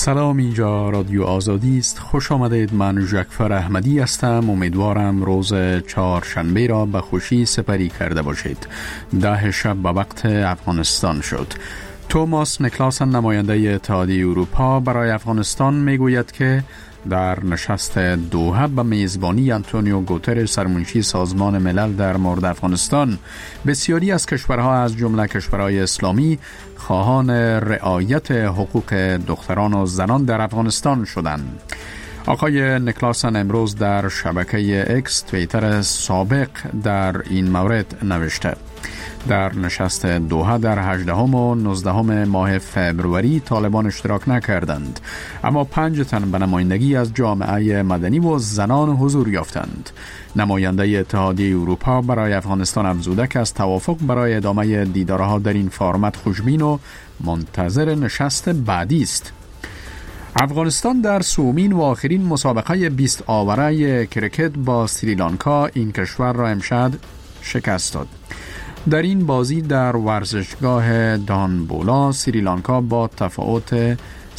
سلام، اینجا رادیو آزادی است. خوش آمدید. من جعفر احمدی هستم. امیدوارم روز چهارشنبه را به خوشی سپری کرده باشید. 10 شب به وقت افغانستان شد. توماس نیکلاسن، نماینده اتحادیه اروپا برای افغانستان، میگوید که در نشست دوحه به میزبانی آنتونیو گوترش، سرمنشی سازمان ملل در مورد افغانستان، بسیاری از کشورها از جمله کشورهای اسلامی خواهان رعایت حقوق دختران و زنان در افغانستان شدند. آقای نیکلاسن امروز در شبکه اکس توییتر سابق در این مورد نوشته: در نشست دوحه در 18 و 19 ماه فبروری طالبان اشتراک نکردند، اما 5 تن به نمایندگی از جامعه مدنی و زنان حضور یافتند. نماینده اتحادیه اروپا برای افغانستان افزوده که از توافق برای ادامه دیدارها در این فرمت خوشبین و منتظر نشست بعدی است. افغانستان در سومین و آخرین مسابقه 20 آوره کرکت با سریلانکا این کشور را امشب شکست داد. در این بازی در ورزشگاه دانبولا سریلانکا با تفاوت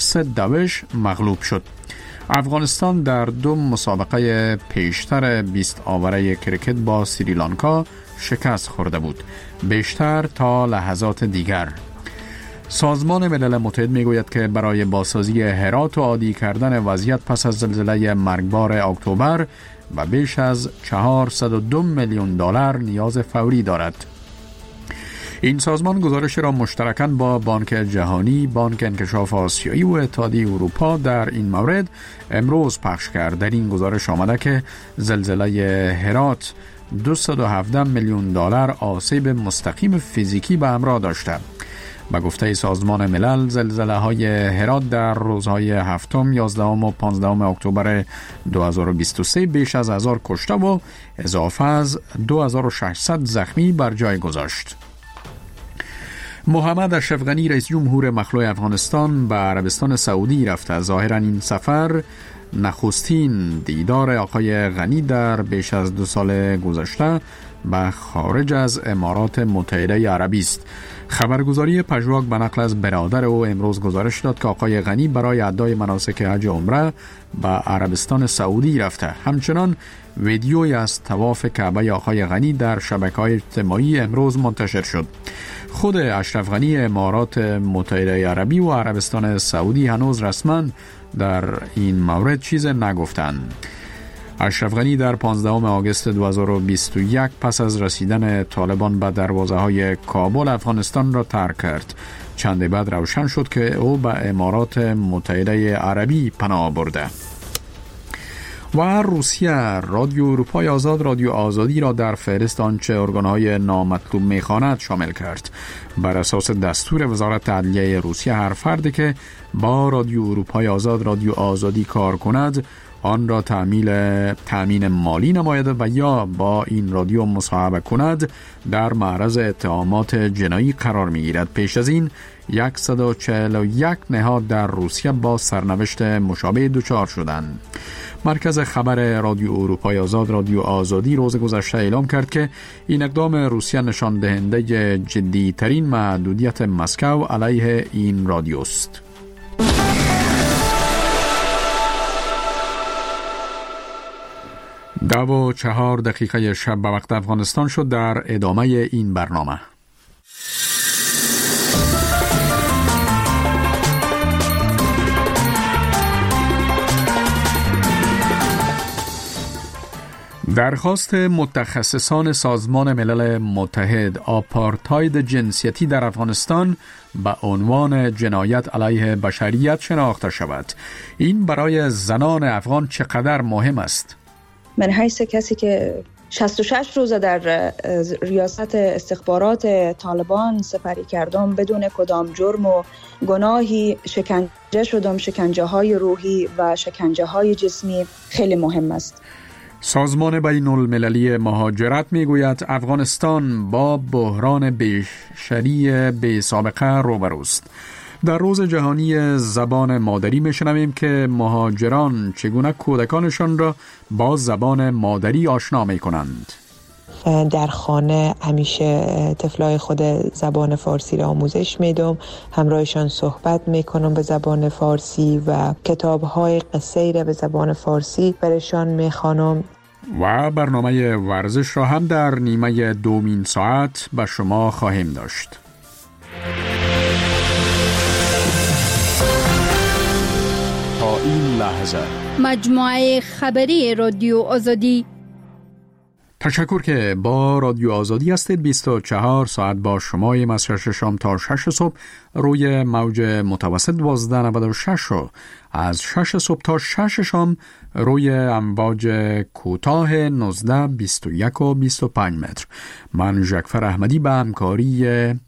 3 مغلوب شد. افغانستان در 2 مسابقه پیشتر 20 آوره کرکت با سریلانکا شکست خورده بود، بیشتر تا لحظات دیگر. سازمان ملل متحد میگوید که برای بازسازی هرات و عادی کردن وضعیت پس از زلزله مرگبار اکتبر و بیش از 402 میلیون دلار نیاز فوری دارد. این سازمان گزارش را مشترکاً با بانک جهانی، بانک انکشاف آسیایی و اتحادیه اروپا در این مورد امروز پخش کرد. در این گزارش آمده که زلزله هرات 217 میلیون دلار آسیب مستقیم فیزیکی به همراه داشته. به گفته سازمان ملل، زلزله های هرات در روزهای 7، 11 و 15 اکتبر 2023 بیش از 1000 کشته و اضافه از 2600 زخمی بر جای گذاشت. محمد اشرف غنی، رئیس جمهور مخلوع افغانستان، به عربستان سعودی رفته. ظاهرا این سفر نخستین دیدار آقای غنی در بیش از 2 سال گذشته به خارج از امارات متحده عربی است. خبرگزاری پژواک به نقل از برادر او امروز گزارش داد که آقای غنی برای ادای مناسک حج و عمره به عربستان سعودی رفته. همچنان ویدیویی از طواف کعبه آقای غنی در شبکه‌های اجتماعی امروز منتشر شد. خود اشرف غنی امارات متحده عربی و عربستان سعودی هنوز رسما در این مورد چیز نگفتند. اشرف غنی در 15 آگوست 2021 پس از رسیدن طالبان به دروازه‌های کابل افغانستان را ترک کرد. چند بعد روشن شد که او به امارات متحده عربی پناه برده. و روسیه رادیو اروپای آزاد رادیو آزادی را در فهرست آنچه ارگان‌های نامطلوب می‌خواند شامل کرد. بر اساس دستور وزارت عدلیه روسیه، هر فردی که با رادیو اروپای آزاد رادیو آزادی کار کند، آن را تأمین مالی نماید و یا با این رادیو مصاحبه کند، در معرض اتهامات جنایی قرار می‌گیرد. پیش از این 141 نهاد در روسیه با سرنوشت مشابه دچار شدند. مرکز خبر رادیو اروپای آزاد رادیو آزادی روز گذشته اعلام کرد که این اقدام روسیه نشان دهنده جدی ترین محدودیت مسکو علیه این رادیو است. دو و 4 دقیقه شب به وقت افغانستان شد. در ادامه این برنامه درخواست متخصصان سازمان ملل متحد آپارتاید جنسیتی در افغانستان به عنوان جنایت علیه بشریت شناخته شود. این برای زنان افغان چقدر مهم است؟ من حیث کسی که 66 روز در ریاست استخبارات طالبان سپری کردم، بدون کدام جرم و گناهی شکنجه شدم، شکنجه های روحی و شکنجه های جسمی، خیلی مهم است. سازمان بین المللی مهاجرت میگوید افغانستان با بحران بشری بی سابقه روبروست. در روز جهانی زبان مادری میشنویم که مهاجران چگونه کودکانشان را با زبان مادری آشنا میکنند. در خانه همیشه طفلای خود زبان فارسی را آموزش میدم، همراهشان صحبت میکنم به زبان فارسی و کتاب‌های قصه‌ای را به زبان فارسی برشان میخوانم. و برنامه ورزش را هم در نیمه دومین ساعت به شما خواهیم داشت. تا این لحظه مجموعه خبری رادیو آزادی. تشکر که با رادیو آزادی هستید. 24 ساعت با شماییم از 6 شام تا 6 صبح روی موج متوسط 1296 و از 6 صبح تا 6 شام روی امواج کوتاه 19 21 و 25 متر. من ژکفر احمدی به همکاری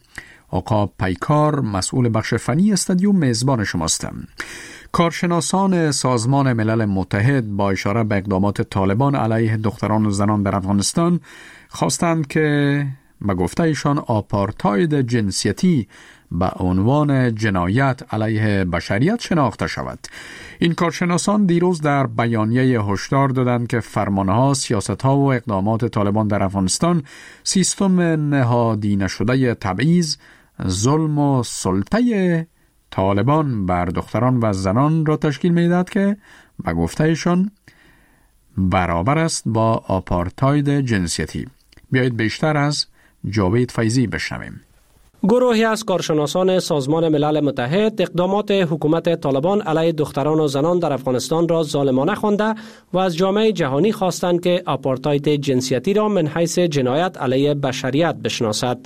آقا پیکار مسئول بخش فنی استودیو میزبان شماستم. کارشناسان سازمان ملل متحد با اشاره به اقدامات طالبان علیه دختران و زنان در افغانستان خواستند که به گفته ایشان آپارتاید جنسیتی به عنوان جنایت علیه بشریت شناخته شود. این کارشناسان دیروز در بیانیه هشدار دادند که فرمانها، سیاستها و اقدامات طالبان در افغانستان سیستم نهادی نشده تبعیض، ظلم و سلطه طالبان بر دختران و زنان را تشکیل می‌دهد که به گفته ایشان برابر است با آپارتاید جنسیتی. بیایید بیشتر از جاوید فیضی بشنویم. گروهی از کارشناسان سازمان ملل متحد اقدامات حکومت طالبان علیه دختران و زنان در افغانستان را ظالمانه خوانده و از جامعه جهانی خواستند که آپارتاید جنسیتی را من حیث جنایت علیه بشریت بشناسد.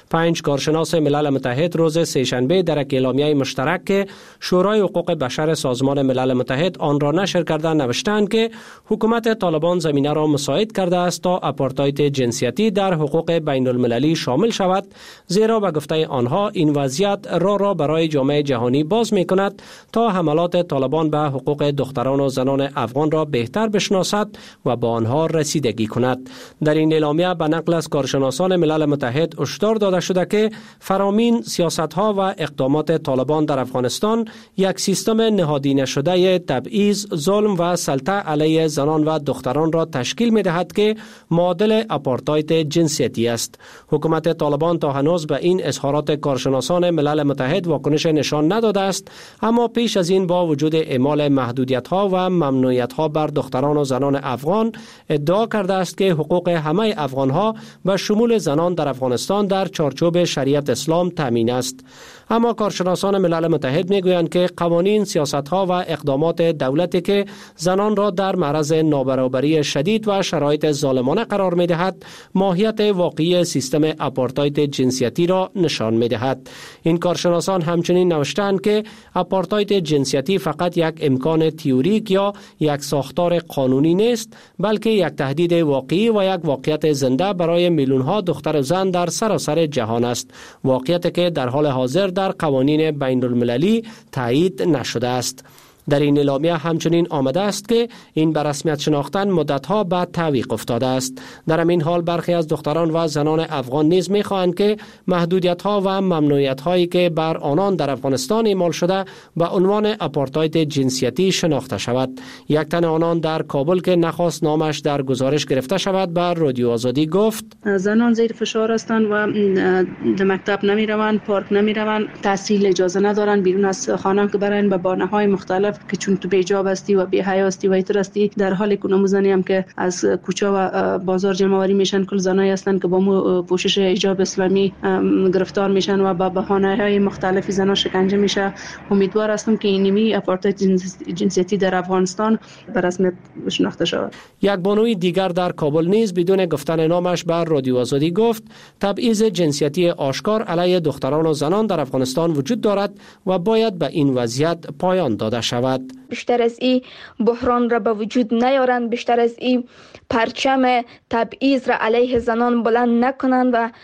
5 کارشناس ملل متحد روز سه‌شنبه در یک اعلامیه مشترک که شورای حقوق بشر سازمان ملل متحد آن را نشر کرده نوشتند که حکومت طالبان زمینه را مساعد کرده است تا آپارتاید جنسیتی در حقوق بین المللی شامل شود، زیرا به گفته آنها این وضعیت را برای جامعه جهانی باز می کند تا حملات طالبان به حقوق دختران و زنان افغان را بهتر بشناسد و با آنها رسیدگی کند. در این اعلامیه به نقل از کارشناسان ملل متحد هشدار داده شده که فرامین سیاست‌ها و اقدامات طالبان در افغانستان یک سیستم نهادی نشده تبعیض، ظلم و سلطه علیه زنان و دختران را تشکیل می‌دهد که معادل آپارتاید جنسیتی است. حکومت طالبان تا هنوز به این اظهارات کارشناسان ملل متحد واکنش نشان نداده است، اما پیش از این با وجود اعمال محدودیت‌ها و ممنوعیت‌ها بر دختران و زنان افغان ادعا کرده است که حقوق همه افغان‌ها به شمول زنان در افغانستان در چارچوب شریعت اسلام تامین است. اما کارشناسان ملل متحد میگویند که قوانین، سیاست‌ها و اقدامات دولتی که زنان را در معرض نابرابری شدید و شرایط ظالمانه قرار می‌دهد، ماهیت واقعی سیستم آپارتاید جنسیتی را نشان می‌دهد. این کارشناسان همچنین نوشتند که آپارتاید جنسیتی فقط یک امکان تئوریک یا یک ساختار قانونی نیست، بلکه یک تهدید واقعی و یک واقعیت زنده برای میلیون‌ها دختر و زن در سراسر جهان است، واقعیتی که در حال حاضر در قوانین بین المللی تایید نشده است. در این اعلامیه همچنین آمده است که این به رسمیت شناختن مدت‌ها بعد تعویق افتاده است. در همین حال برخی از دختران و زنان افغان نیز می‌خواهند که محدودیت‌ها و ممنوعیت‌هایی که بر آنان در افغانستان اعمال شده به عنوان آپارتاید جنسیتی شناخته شود. یک تن آنان در کابل که نخواست نامش در گزارش گرفته شود بر رادیو آزادی گفت: زنان زیر فشار هستند و در مکتب نمی‌روند، پارک نمی‌روند، تحصیل اجازه ندارند، بیرون از خانه که برن به بهانه‌های مختلف که چون تو بی‌جاب هستی و بی‌حیا هستی و ایتر هستی، در حالی که نموزنی هم که از کوچه و بازار جمع آوری میشن، کل زنایی هستن که با پوشش حجاب اسلامی گرفتار میشن و با بهانه‌های مختلف زنا شکنجه میشه. امیدوار هستم که اینمی آپارتاید جنسیتی در افغانستان به رسمیت شناخته شود. یک بانوی دیگر در کابل نیز بدون گفتن نامش بر رادیو آزادی گفت: تبعیض جنسیتی آشکار علیه دختران و زنان در افغانستان وجود دارد و باید به این وضعیت پایان داده شود. بیشتر از این بحران را به وجود نیارند، بیشتر از این پرچم تبعیض را علیه زنان بلند نکنند و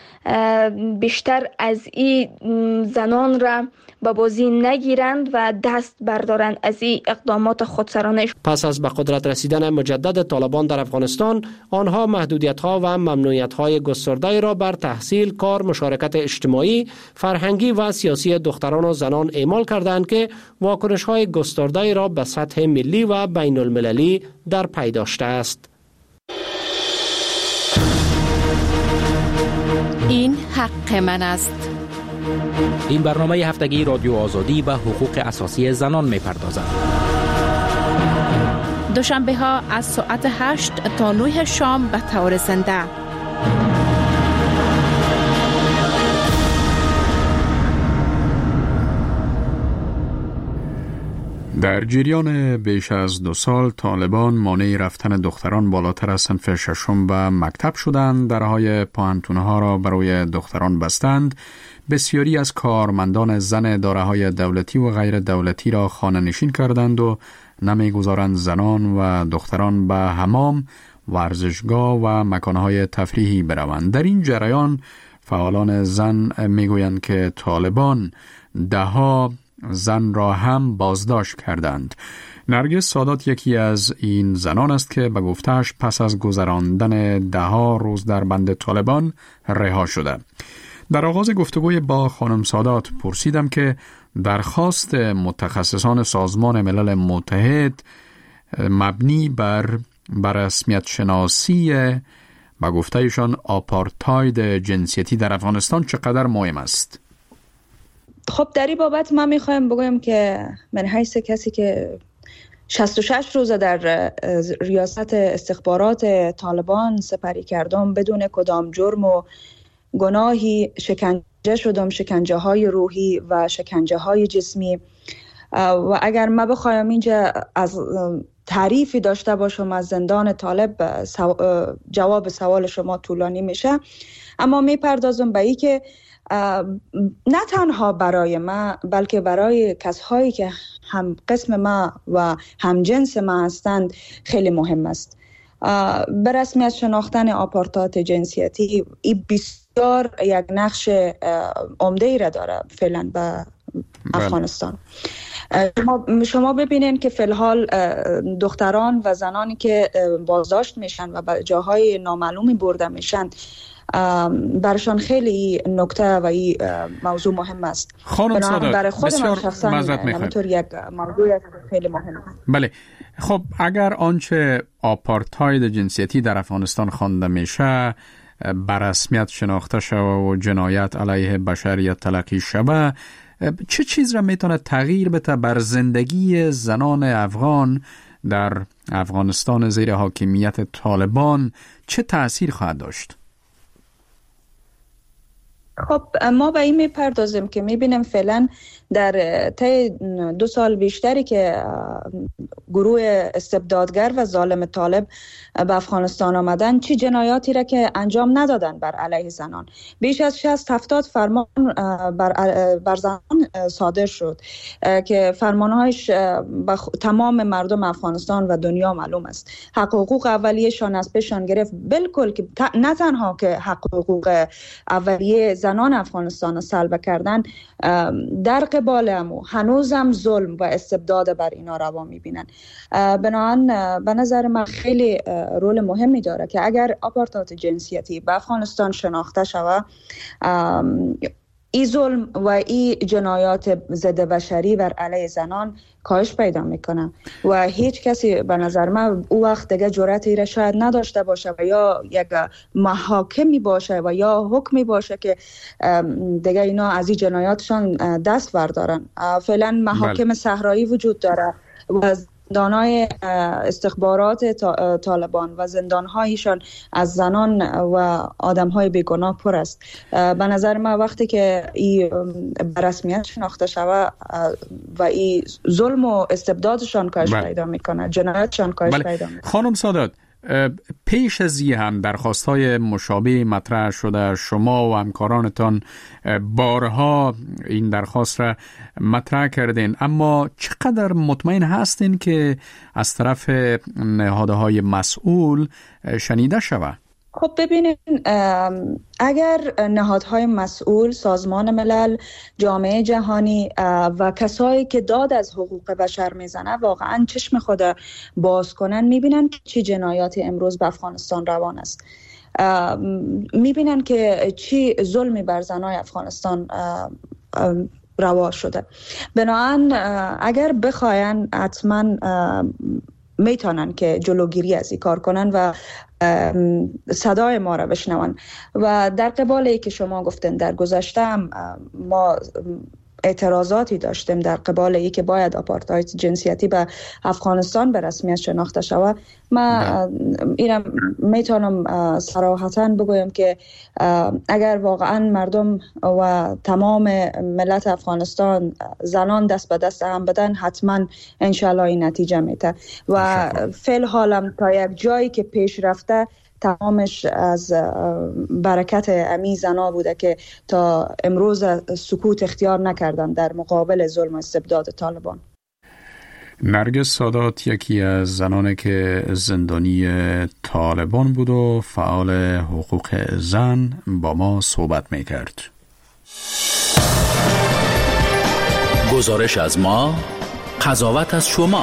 بیشتر از این زنان را به بازی نگیرند و دست بردارند از این اقدامات خودسرانه. پس از به قدرت رسیدن مجدد طالبان در افغانستان، آنها محدودیت‌ها و ممنوعیت‌های گسترده را بر تحصیل، کار، مشارکت اجتماعی، فرهنگی و سیاسی دختران و زنان اعمال کردند که واکنش‌های گسترده را به سطح ملی و بین المللی در پی داشته است. این حق من است. این برنامه هفتگی رادیو آزادی به حقوق اساسی زنان می‌پردازد. دوشنبه ها از ساعت 8 تا 9 شام به طور زنده. در جریان بیش از 2 سال طالبان مانع رفتن دختران بالاتر از صنف ششم به مکتب شدند، درهای پوهنتون‌ها را برای دختران بستند، بسیاری از کارمندان زن داره‌های دولتی و غیر دولتی را خانه‌نشین کردند و نمی‌گذارند زنان و دختران به حمام، ورزشگاه و مکانهای تفریحی بروند. در این جریان فعالان زن میگویند که طالبان دهها زن را هم بازداشت کردند. نرگس سادات یکی از این زنان است که به گفته‌اش پس از گذراندن دهها روز در بند طالبان رها شده. در آغاز گفتگوی با خانم سادات پرسیدم که درخواست متخصصان سازمان ملل متحد مبنی بر رسمیت شناسی به گفته‌ایشان آپارتاید جنسیتی در افغانستان چقدر مهم است. خب در این بابت من میخوایم بگویم که من حیث کسی که 66 روزه در ریاست استخبارات طالبان سپری کردم، بدون کدام جرم و گناهی شکنجه شدم، شکنجه های روحی و شکنجه های جسمی. و اگر من بخوایم اینجا از تعریفی داشته باشم از زندان طالب، جواب سوال شما طولانی میشه، اما میپردازم به این که نه تنها برای ما بلکه برای کسایی که هم قسم ما و هم جنس ما هستند خیلی مهم است. به رسمیت شناختن آپارتاید جنسیتی این بسیار یک نقش عمده‌ای را داره فعلا به افغانستان. شما ببینین که فی الحال دختران و زنانی که بازداشت میشن و به جاهای نامعلومی برده میشن، برشان خیلی نکته و این موضوع مهم است. خانم سادات، برای خود من شخصا همینطور یک موضوع خیلی مهم است. بله، خب اگر آنچه آپارتاید جنسیتی در افغانستان خوانده میشه بر رسمیت شناخته شود و جنایت علیه بشریت تلقی شود، چه چیز را میتونه تغییر بده بر زندگی زنان افغان در افغانستان زیر حاکمیت طالبان؟ چه تأثیر خواهد داشت؟ خب ما به این میپردازیم که میبینیم فعلا در طی 2 سال بیشتری که گروه استبدادگر و ظالم طالب به افغانستان آمدن، چی جنایاتی را که انجام ندادن بر علیه زنان. بیش از 60-70 فرمان بر زنان صادر شد که فرمانهایش به تمام مردم افغانستان و دنیا معلوم است. حق حقوق اولیه‌شان از پیشان گرفت، بالکل که نه تنها که حق حقوق اولیه زنان افغانستان را سلب کردن، در قبال امو هنوزم ظلم و استبداد بر اینا روا میبینن. بنابراین به نظر من خیلی رول مهمی داره که اگر آپارتاید جنسیتی به افغانستان شناخته شود، این ظلم و این جنایات ضد بشری بر علیه زنان کاهش پیدا میکنه و هیچ کسی به نظر من او وقت دیگه جرأتی را شاید نداشته باشه و یا یک محاکمی باشه و یا حکمی باشه که دیگه اینا از این جنایاتشان دست بردارن. فعلا محاکم صحرایی وجود داره و زندانهای استخبارات طالبان و زندانهایشان از زنان و آدمهای بیگناه پر است. به نظر من وقتی که این به رسمیت شناخته شود و این ظلم و استبدادشان کاهش پیدا میکنه، جنایتشان کاهش پیدا میکنه. خانم سادات، پیش از این هم درخواست‌های مشابه مطرح شده، شما و همکارانتان بارها این درخواست را مطرح کردین، اما چقدر مطمئن هستین که از طرف نهادهای مسئول شنیده شود؟ خب ببینید، اگر نهادهای مسئول، سازمان ملل، جامعه جهانی و کسایی که داد از حقوق بشر میزنه واقعا چشم خود باز کنن، میبینن که چه جنایاتی امروز به افغانستان روان است، میبینن که چی ظلمی بر زنای افغانستان روا شده. بنابراین اگر بخواین حتما میتونن که جلوگیری از این کار کنن و صدای ما را بشنون. و در قبالی که شما گفتن در گذشته هم ما اعتراضاتی داشتیم در قبال ای که باید آپارتاید جنسیتی به افغانستان به رسمیت شناخته شود. من اینم میتونم صراحتاً بگویم که اگر واقعا مردم و تمام ملت افغانستان زنان دست به دست هم بدن، حتما انشالله این نتیجه میده. و فعل حالم تا یک جایی که پیش رفته تمامش از برکت امی زنا بوده که تا امروز سکوت اختیار نکردن در مقابل ظلم و استبداد طالبان. نرگس سادات یکی از زنانی که زندانی طالبان بود و فعال حقوق زن با ما صحبت میکرد. گزارش از ما، قضاوت از شما.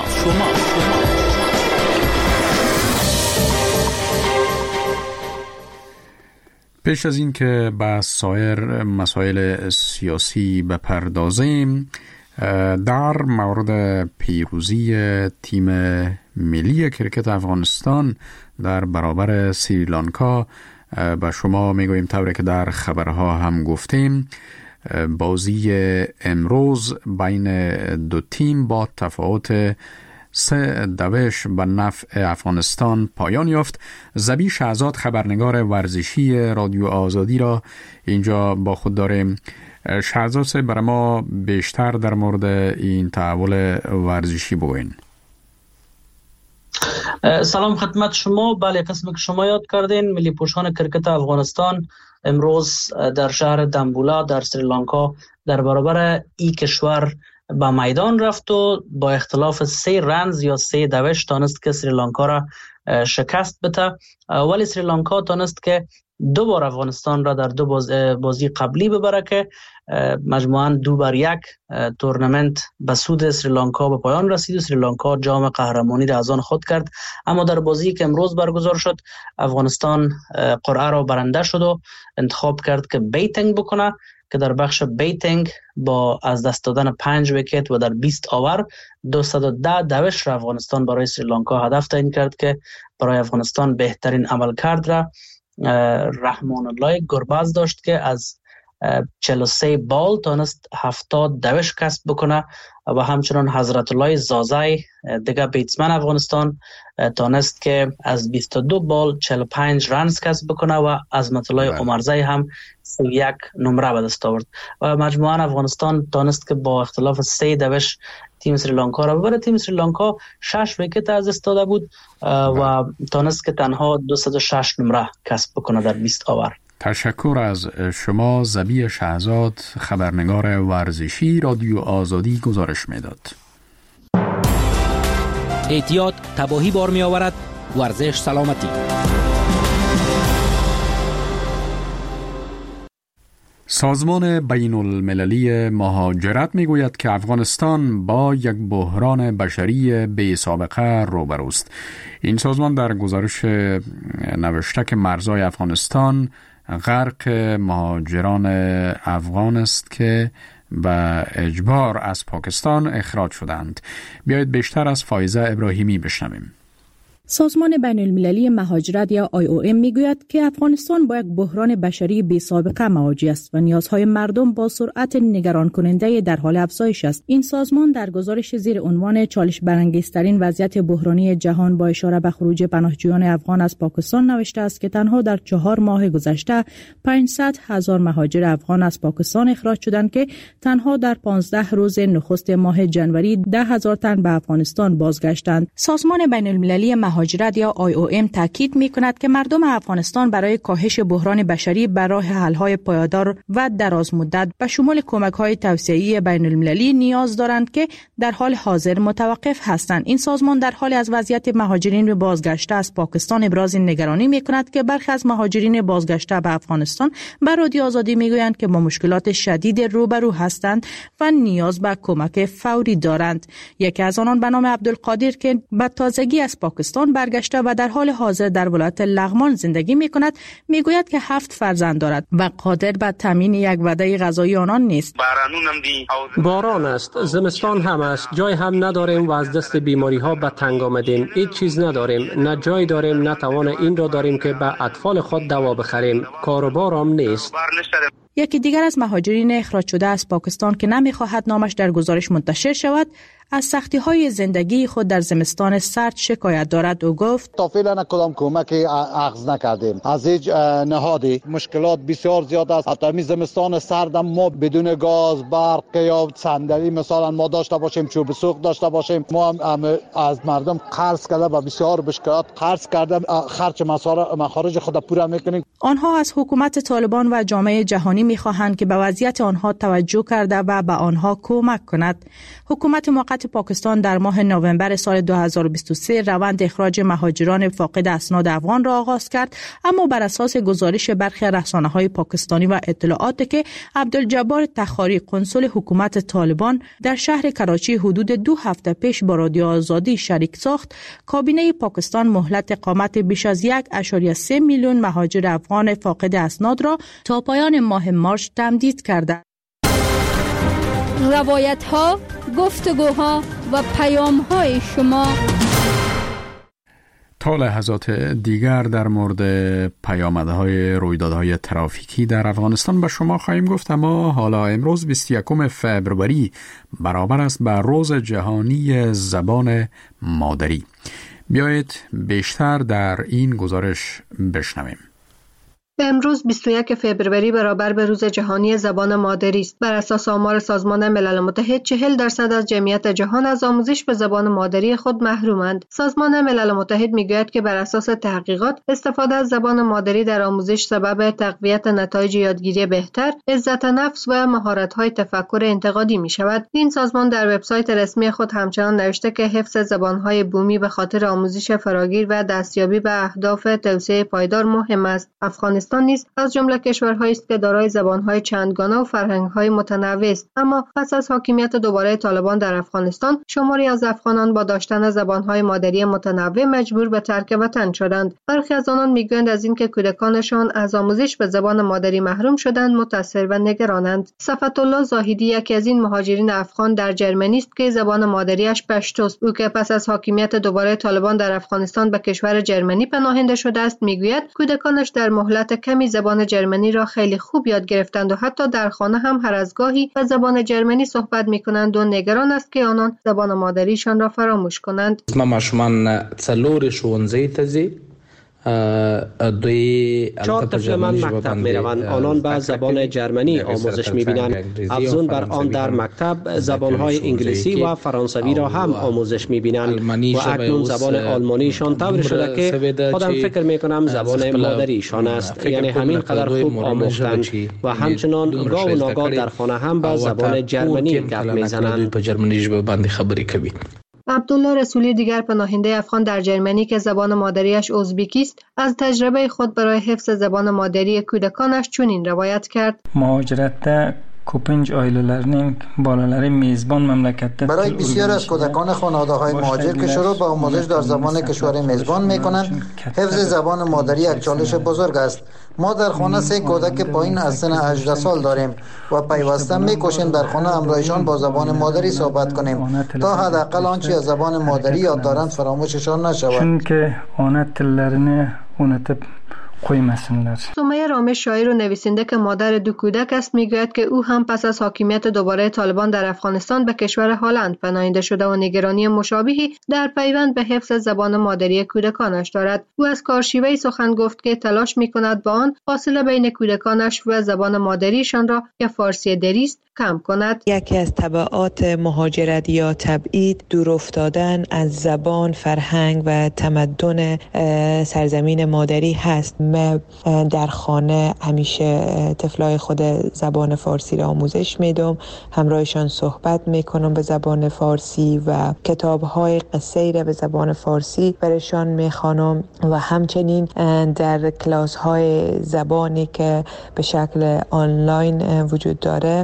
پیش از این که به سایر مسائل سیاسی بپردازیم، در مورد پیروزی تیم ملی کرکت افغانستان در برابر سریلانکا به شما میگوییم، طوری که در خبرها هم گفتیم، بازی امروز بین دو تیم با تفاوت 3-2 به نفع افغانستان پایان یافت. زبی شهزاد خبرنگار ورزشی رادیو آزادی را اینجا با خود داریم. شهزاد، برای ما بیشتر در مورد این تحول ورزشی بگوین. سلام خدمت شما. بله، قسمی که شما یاد کردین، ملی پوشان کرکت افغانستان امروز در شهر دمبولا در سریلانکا در برابر این کشور با میدان رفت و با اختلاف 3 رنز یا 3-2 تانست که سریلانکا را شکست بده. ولی سریلانکا تانست که 2 بار افغانستان را در 2 بازی قبلی ببره که مجموعاً 2-1 تورنمنت به سود سریلانکا به پایان رسید و سریلانکا جام قهرمانی را از آن خود کرد. اما در بازی که امروز برگزار شد، افغانستان قرعه را برنده شد و انتخاب کرد که بیتینگ بکنه، که در بخش بیتینگ با از دست دادن 5 ویکت و در 20 آور 210 را افغانستان برای سریلانکا هدف تعیین کرد که برای افغانستان بهترین عملکرد را رحمان الله گرباز داشت که از 43 بال تانست 72 کسب بکنه و همچنان حضرت الله زازای دیگه بیتسمن افغانستان تانست که از 22 بال 45 رنز کسب بکنه و عظمت الله عمرزی هم 31 نمره به دست آورد و مجموعاً افغانستان تانست که با اختلاف 3-2 تیم سریلانکا را ببره. تیم سریلانکا 6 ویکت از دست داده بود و تانست که تنها 206 نمره کسب بکنه در 20 آور. تشکر از شما. زبی شهزاد خبرنگار ورزشی رادیو آزادی گزارش میداد. احتیاط تباهی بار می آورد. ورزش سلامتی. سازمان بین المللی مهاجرت میگوید که افغانستان با یک بحران بشری بی سابقه روبروست. این سازمان در گزارش نوشته که مرزهای افغانستان غرق مهاجران افغان است که به اجبار از پاکستان اخراج شدند. بیایید بیشتر از فایزه ابراهیمی بشنویم. سازمان بین المللی مهاجرت یا IOM میگوید که افغانستان با یک بحران بشری بی سابقه مواجه است و نیازهای مردم با سرعت نگران کننده در حال افزایش است. این سازمان در گزارش زیر عنوان چالش برانگیزترین وضعیت بحرانی جهان با اشاره به خروج پناهجویان افغان از پاکستان نوشته است که تنها در 4 ماه گذشته 500,000 مهاجر افغان از پاکستان اخراج شدند که تنها در 15 روز نخست ماه جنوری 10,000 تن به افغانستان بازگشتند. سازمان بین المللی مهاجرت یا IOM تاکید می‌کند که مردم افغانستان برای کاهش بحران بشری به راه حل‌های پایدار و درازمدت به شمول کمک‌های توسعه‌ای بین‌المللی نیاز دارند که در حال حاضر متوقف هستند. این سازمان در حال از وضعیت مهاجرین بازگشته از پاکستان ابراز نگرانی می‌کند که برخی از مهاجرین بازگشته به افغانستان به رادیو آزادی می‌گویند که با مشکلات شدید روبرو هستند و نیاز به کمک فوری دارند. یکی از آنان به نام عبدالقادر که به تازگی از پاکستان ایران برگشته و در حال حاضر در ولایت لغمان زندگی می‌کند، میگوید که 7 فرزند دارد و قادر به تامین یک وعده غذایی آنان نیست. باران است، زمستان هم است، جای هم نداریم و از دست بیماری ها به تنگ آمدیم. هیچ چیز نداریم، نه جای داریم نه توان این را داریم که به اطفال خود دوا بخریم. کار و بار هم نیست. یکی دیگر از مهاجرین اخراج شده از پاکستان که نمیخواهد نامش در گزارش منتشر شود، از سختی‌های زندگی خود در زمستان سرد شکایت دارد و گفت تا فعلا کدام کمکی اخذ نکردیم از هیچ نهادی. مشکلات بسیار زیاد است. حتی می زمستان سرد ما بدون گاز، برق یا صندلی مثلا ما داشته باشیم، چوب سوخت داشته باشیم، ما هم از مردم قرض کرده و بسیار مشکلات قرض کرده خرج مخارج خود پورا میکنیم. آنها از حکومت طالبان و جامعه جهانی میخواهند که به وضعیت آنها توجه کرده و به آنها کمک کند. حکومت موقت پاکستان در ماه نوامبر سال 2023 روند اخراج مهاجران فاقد اسناد افغان را آغاز کرد، اما بر اساس گزارش برخی رسانه‌های پاکستانی و اطلاعات که عبدالجبار تخاری قنصل حکومت طالبان در شهر کراچی حدود 2 هفته پیش با رادیو آزادی شریک ساخت، کابینه پاکستان مهلت اقامت بیش از 1.3 میلیون مهاجر افغان فاقد اسناد را تا پایان ماه مارس تمدید کرده. روایت ها، گفتگوها و پیام های شما. تا لحظات دیگر در مورد پیامدهای رویدادهای ترافیکی در افغانستان به شما خواهیم گفت، اما حالا امروز 21 فبروری برابر است با روز جهانی زبان مادری. بیایید بیشتر در این گزارش بشنویم. امروز 21 فبروری برابر به روز جهانی زبان مادری است. بر اساس آمار سازمان ملل متحد 40% از جمعیت جهان از آموزش به زبان مادری خود محرومند. سازمان ملل متحد میگوید که بر اساس تحقیقات استفاده از زبان مادری در آموزش سبب تقویت نتایج یادگیری بهتر، عزت نفس و مهارت‌های تفکر انتقادی می‌شود. این سازمان در وبسایت رسمی خود همچنان نوشته که حفظ زبان‌های بومی به خاطر آموزش فراگیر و دستیابی به اهداف توسعه پایدار مهم است. افغانستان نیز از جمله کشورهایی است که دارای زبان‌های چندگانه و فرهنگ‌های متنوع است، اما پس از حاکمیت دوباره طالبان در افغانستان شماری از افغانان با داشتن زبان‌های مادری متنوع مجبور به ترک وطن شدند. برخی از آنان می‌گویند از اینکه کودکانشان از آموزش به زبان مادری محروم شدند متأثر و نگرانند. صفت الله زاهدی یکی از این مهاجرین افغان در جرمنی است که زبان مادری‌اش پشتو است. او که پس از حاکمیت دوباره طالبان در افغانستان به کشور جرمنی پناهنده شده است می‌گوید کودکانش در مهلت کمی زبان جرمنی را خیلی خوب یاد گرفتند و حتی در خانه هم هر از گاهی به زبان جرمنی صحبت می‌کنند و نگران است که آنان زبان مادریشان را فراموش کنند. ما ماشومان څلور ښوونځي ته ځي. 4 طفل من مکتب میروند. آنان به زبان جرمنی آموزش میبینند. افزون بر آن در مکتب زبانهای انگلیسی و فرانسوی را هم آموزش میبینند و اکنون زبان آلمانیشان طور شده که خودم فکر میکنم زبان مادریشان است. یعنی همین قدر خوب آموختند و همچنان گاه و ناگاه در خانه هم به زبان جرمنی گپ میزنند. عبدالله رسولی دیگر پناهنده افغان در جرمنی که زبان مادریش ازبکی است از تجربه خود برای حفظ زبان مادری کودکانش چنین روایت کرد. مهاجرت کوپنج ailelerinin balaları میزبان مملکت برای بسیار از کودکان خانواده‌های مهاجر که شروع به آموزش در زبان کشور میزبان می‌کنند، حفظ زبان مادری یک چالش بزرگ است. ما در خانه 3 کودک پایین از سن 18 سال داریم و پیوسته می‌کوشیم در خانه همراهشان با زبان مادری صحبت کنیم تا حداقل آنچه از زبان مادری یاد دارند فراموششان نشود. چون که آن تلرنه اونت قویمسنلر. سمیه رامش شاعر و نویسنده که مادر 2 کودک است میگوید که او هم پس از حاکمیت دوباره طالبان در افغانستان به کشور هلند پناهنده شده و نگرانی مشابهی در پیوند به حفظ زبان مادری کودکانش دارد. او از کارشیوهی سخن گفت که تلاش میکند با آن فاصله بین کودکانش و زبان مادریشان را که فارسی دری است کم کند. یکی از تبعات مهاجرت یا تبعید دور افتادن از زبان، فرهنگ و تمدن سرزمین مادری هست. من در خانه همیشه طفلای خود زبان فارسی را آموزش میدم، همراهشان صحبت میکنم به زبان فارسی و کتاب‌های قصه‌ای را به زبان فارسی برشان میخوانم و همچنین در کلاس‌های زبانی که به شکل آنلاین وجود داره اونها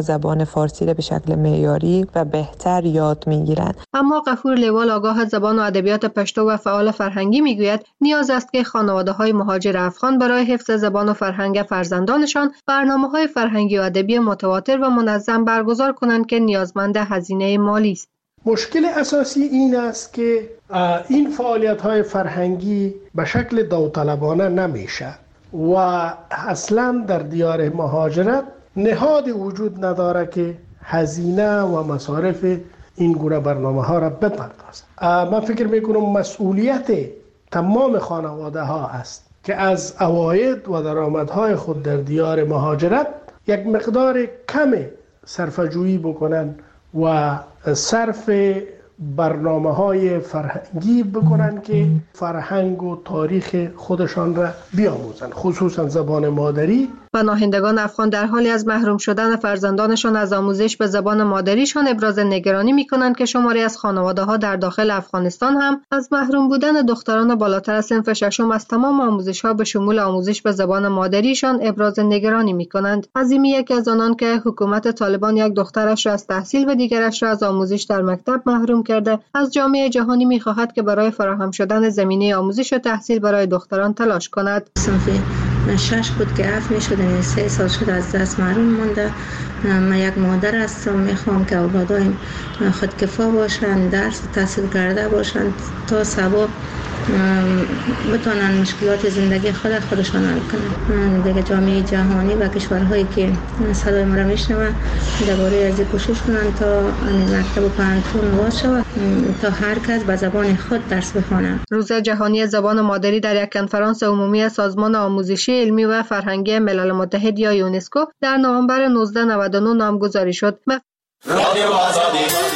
ها زبان فارسی را به شکل معیاری و بهتر یاد میگیرند. اما غفور لیوال آگاه زبان و ادبیات پشتو و فعال فرهنگی میگوید نیاز است که خانواده‌های مهاجر افغان برای حفظ زبان و فرهنگ فرزندانشان برنامه‌های فرهنگی و ادبی متواتر و منظم برگزار کنند که نیازمند هزینه مالی است. مشکل اساسی این است که این فعالیت‌های فرهنگی به شکل داوطلبانه نمیشه و اصلا در دیار مهاجرت نهادی وجود نداره که هزینه و مصارف این گونه برنامه‌ها را بپردازد. من فکر میکنم مسئولیت تمام خانواده ها است که از عواید و درآمدهای خود در دیار مهاجرت یک مقدار کم صرفه‌جویی بکنن و صرف برنامه‌های فرهنگی بکنن که فرهنگ و تاریخ خودشان را بیاموزن، خصوصا زبان مادری. پناهندگان افغان در حالی از محروم شدن فرزندانشان از آموزش به زبان مادریشان ابراز نگرانی می‌کنند که شماری از خانواده‌ها در داخل افغانستان هم از محروم بودن دختران بالاتر از صنف ششم از تمام آموزش‌ها به شمول آموزش به زبان مادریشان ابراز نگرانی می‌کنند. عظیمی یکی از آنان که حکومت طالبان یک دخترش را از تحصیل و دیگرش را از آموزش در مکتب محروم کرده، از جامعه جهانی می‌خواهد که برای فراهم شدن زمینه آموزش و تحصیل برای دختران تلاش کند. صنف 6 بود که 7 میشد، یعنی 3 سال شد از دست محروم مونده. من یک مادر هستم، میخوام که اولادایم خودکفا باشن، درس تحصیل کرده باشن تا سبب بتونن مشکلات زندگی خودشان حل کنن. دیگه جامعه جهانی و کشورهایی که صدای ما را میشنون درباره از کوشش کنن تا مکتب و پانتون باز شود تا هر کس به زبان خود درس بخواند. روز جهانی زبان مادری در یک کنفرانس عمومی سازمان آموزشی علمی و فرهنگی ملل متحد یا یونسکو در نوامبر 1999 نامگذاری شد. رادیو آزادی.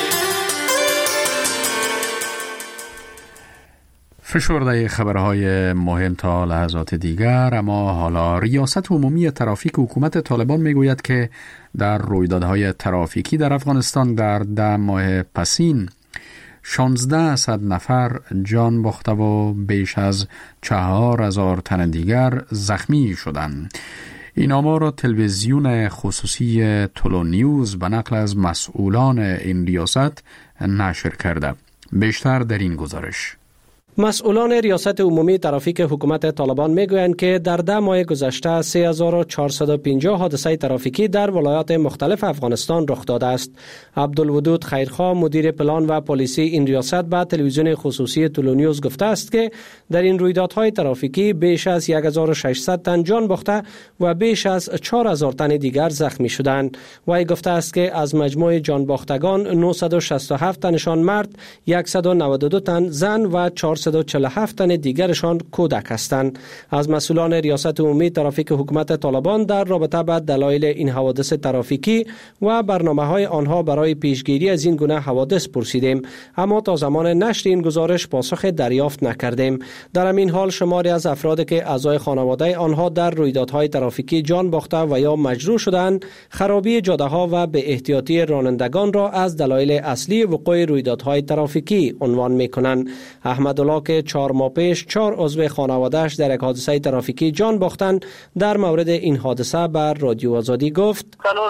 فشرده خبرهای مهم تا لحظات دیگر. اما حالا ریاست عمومی ترافیک حکومت طالبان میگوید که در رویدادهای ترافیکی در افغانستان در 10 ماه پسین 1600 نفر جان باخته و بیش از 4000 تن دیگر زخمی شدند. این آمار را تلویزیون خصوصی تولو نیوز به نقل از مسئولان این ریاست نشر کرده. بیشتر در این گزارش. مسئولان ریاست عمومی ترافیک حکومت طالبان میگویند که در 10 ماه گذشته 3450 حادثه ترافیکی در ولایات مختلف افغانستان رخ داده است. عبدالودود خیرخواه مدیر پلان و پالیسی این ریاست به تلویزیون خصوصی تولو نیوز گفته است که در این رویدادهای ترافیکی بیش از 1600 تن جان باخته و بیش از 4000 تن دیگر زخمی شدند. وی گفته است که از مجموع جان باختگان 967 تنشان مرد، 192 تن زن و 447 تن دیگرشان کودک هستند. از مسئولان ریاست عمومی ترافیک حکومت طالبان در رابطه با دلایل این حوادث ترافیکی و برنامه‌های آنها برای پیشگیری از این گونه حوادث پرسیدیم، اما تا زمان نشر این گزارش پاسخ دریافت نکردیم. در همین حال شماری از افرادی که اعضای خانواده آنها در رویدادهای ترافیکی جان باخته و یا مجروح شدند، خرابی جاده‌ها و به احتیاطی رانندگان را از دلایل اصلی وقوع رویدادهای ترافیکی عنوان می‌کنند. احمدالله که 4 ماه پیش 4 عضو خانواده‌اش در یک حادثه ترافیکی جان باختند، در مورد این حادثه بر رادیو آزادی گفت: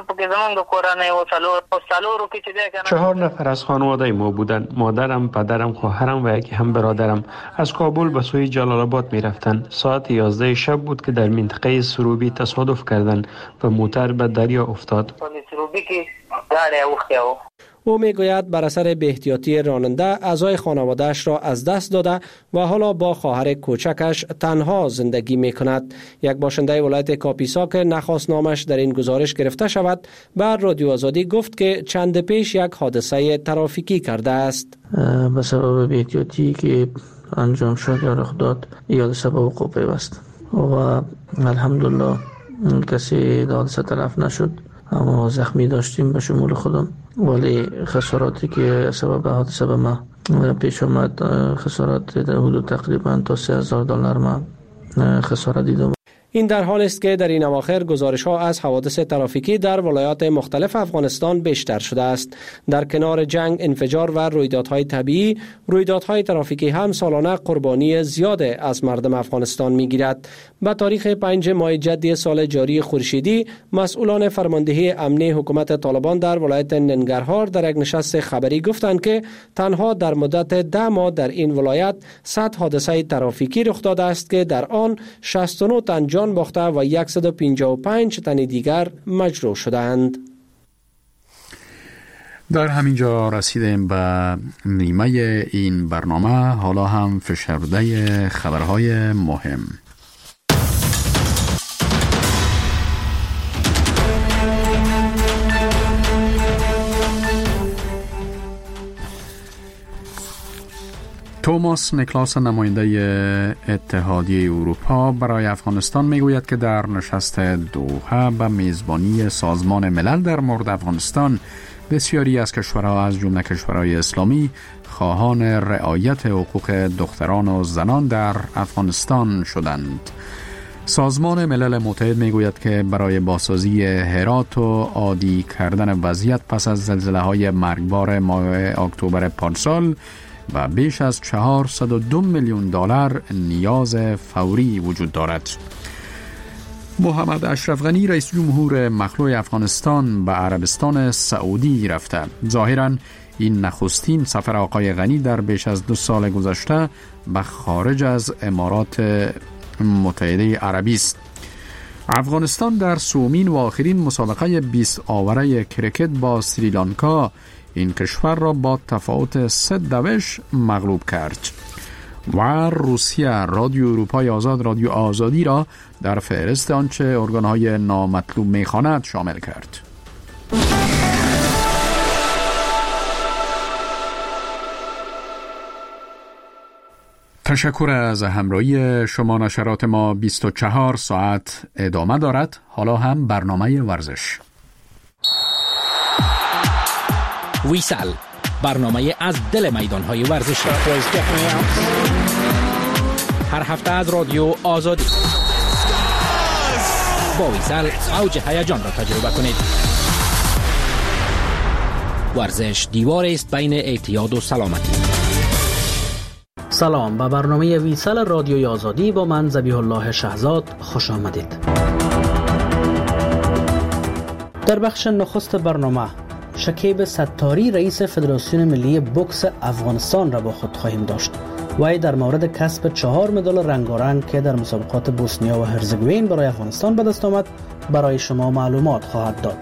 4 نفر از خانواده ما بودند. مادرم، پدرم، خواهرم و یکی هم برادرم از کابل به سوی جلال آباد می رفتند. ساعت 11 شب بود که در منطقه سروبی تصادف کردند و موتر به دریا افتاد. او میگوید بر اثر بی احتیاطی راننده اعضای خانواده‌اش را از دست داده و حالا با خواهر کوچکش تنها زندگی می کند. یک باشنده ولایت کاپیسا که نخواست نامش در این گزارش گرفته شود بر رادیو آزادی گفت که چند پیش یک حادثه ترافیکی کرده است. به سبب بی احتیاطی که انجام شد یا رخ داد یا سبب وقوع پیوست و الحمدلله کسی حادثه تلف نشد، اما زخمی داشتیم به شمول خودم، ولی خساراتی که سبب حادثه به ما پیش آمد خسارات در حدود تقریبا تا $3000 ما خسارت دیدم. این در حال است که در این اواخر گزارش‌ها از حوادث ترافیکی در ولایات مختلف افغانستان بیشتر شده است. در کنار جنگ، انفجار و رویدادهای طبیعی، رویدادهای ترافیکی هم سالانه قربانی زیاد از مردم افغانستان می‌گیرد. به تاریخ 5 ماه جدی سال جاری خورشیدی، مسئولان فرماندهی امنی حکومت طالبان در ولایت ننگرهار در یک نشست خبری گفتند که تنها در مدت 10 ماه در این ولایت 100 حادثه ترافیکی رخ داده است که در آن 69 تن جان باخته و 155 تن دیگر مجروح شدند. در همینجا رسیدیم به نیمه این برنامه. حالا هم فشرده خبرهای مهم. توماس نیکلاس، نماینده اتحادیه اروپا برای افغانستان، میگوید که در نشست دوحه به میزبانی سازمان ملل در مورد افغانستان بسیاری از کشورها از جمله کشورهای اسلامی خواهان رعایت حقوق دختران و زنان در افغانستان شدند. سازمان ملل متحد میگوید که برای بازسازی هرات و عادی کردن وضعیت پس از زلزله‌های مرگبار ماه اکتبر پارسال و بیش از 402 میلیون دلار نیاز فوری وجود دارد. محمد اشرف غنی، رئیس جمهور مخلوع افغانستان، به عربستان سعودی رفته. ظاهراً این نخستین سفر آقای غنی در بیش از 2 سال گذشته به خارج از امارات متحده عربی است. افغانستان در سومین و آخرین مسابقه 20 آوره کرکت با سریلانکا این کشور را با تفاوت 3-2 مغلوب کرد. و روسیه رادیو اروپای آزاد، رادیو آزادی را در فهرست آنچه ارگانهای نامطلوب میخواند شامل کرد. تشکر از همراهی شما. نشرات ما 24 ساعت ادامه دارد. حالا هم برنامه ورزش. ویسال، برنامه از دل میدان‌های ورزشی. هر هفته از رادیو آزادی. با ویسال اوج هیجان را تجربه کنید. ورزش دیوار است بین اعتیاد و سلامتی. سلام، به برنامه ویسال رادیوی آزادی با من ذبیح الله شهزاد خوش آمدید. در بخش نخست برنامه شکیب ستاری، رئیس فدراسیون ملی بوکس افغانستان را با خود خواهیم داشت. وی در مورد کسب 4 مدال رنگارنگ که در مسابقات بوسنیا و هرزگوین برای افغانستان به دست آمد برای شما معلومات خواهد داد.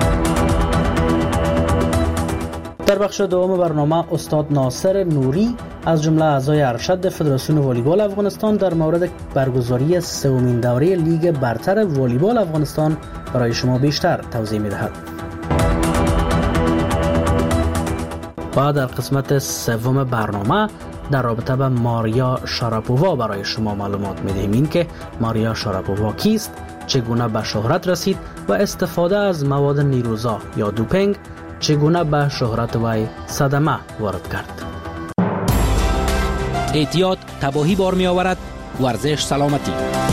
در بخش دوم برنامه استاد ناصر نوری از جمله اعضای ارشد فدراسیون والیبال افغانستان در مورد برگزاری 3مین دوره لیگ برتر والیبال افغانستان برای شما بیشتر توضیح می‌دهد. و در قسمت سوم برنامه در رابطه با ماریا شاراپووا برای شما معلومات می‌دهیم. این که ماریا شاراپووا کیست، چگونه به شهرت رسید و استفاده از مواد نیروزا یا دوپینگ چگونه به شهرت وی صدمه وارد کرد. اعتیاد تباهی بار می آورد، ورزش سلامتی.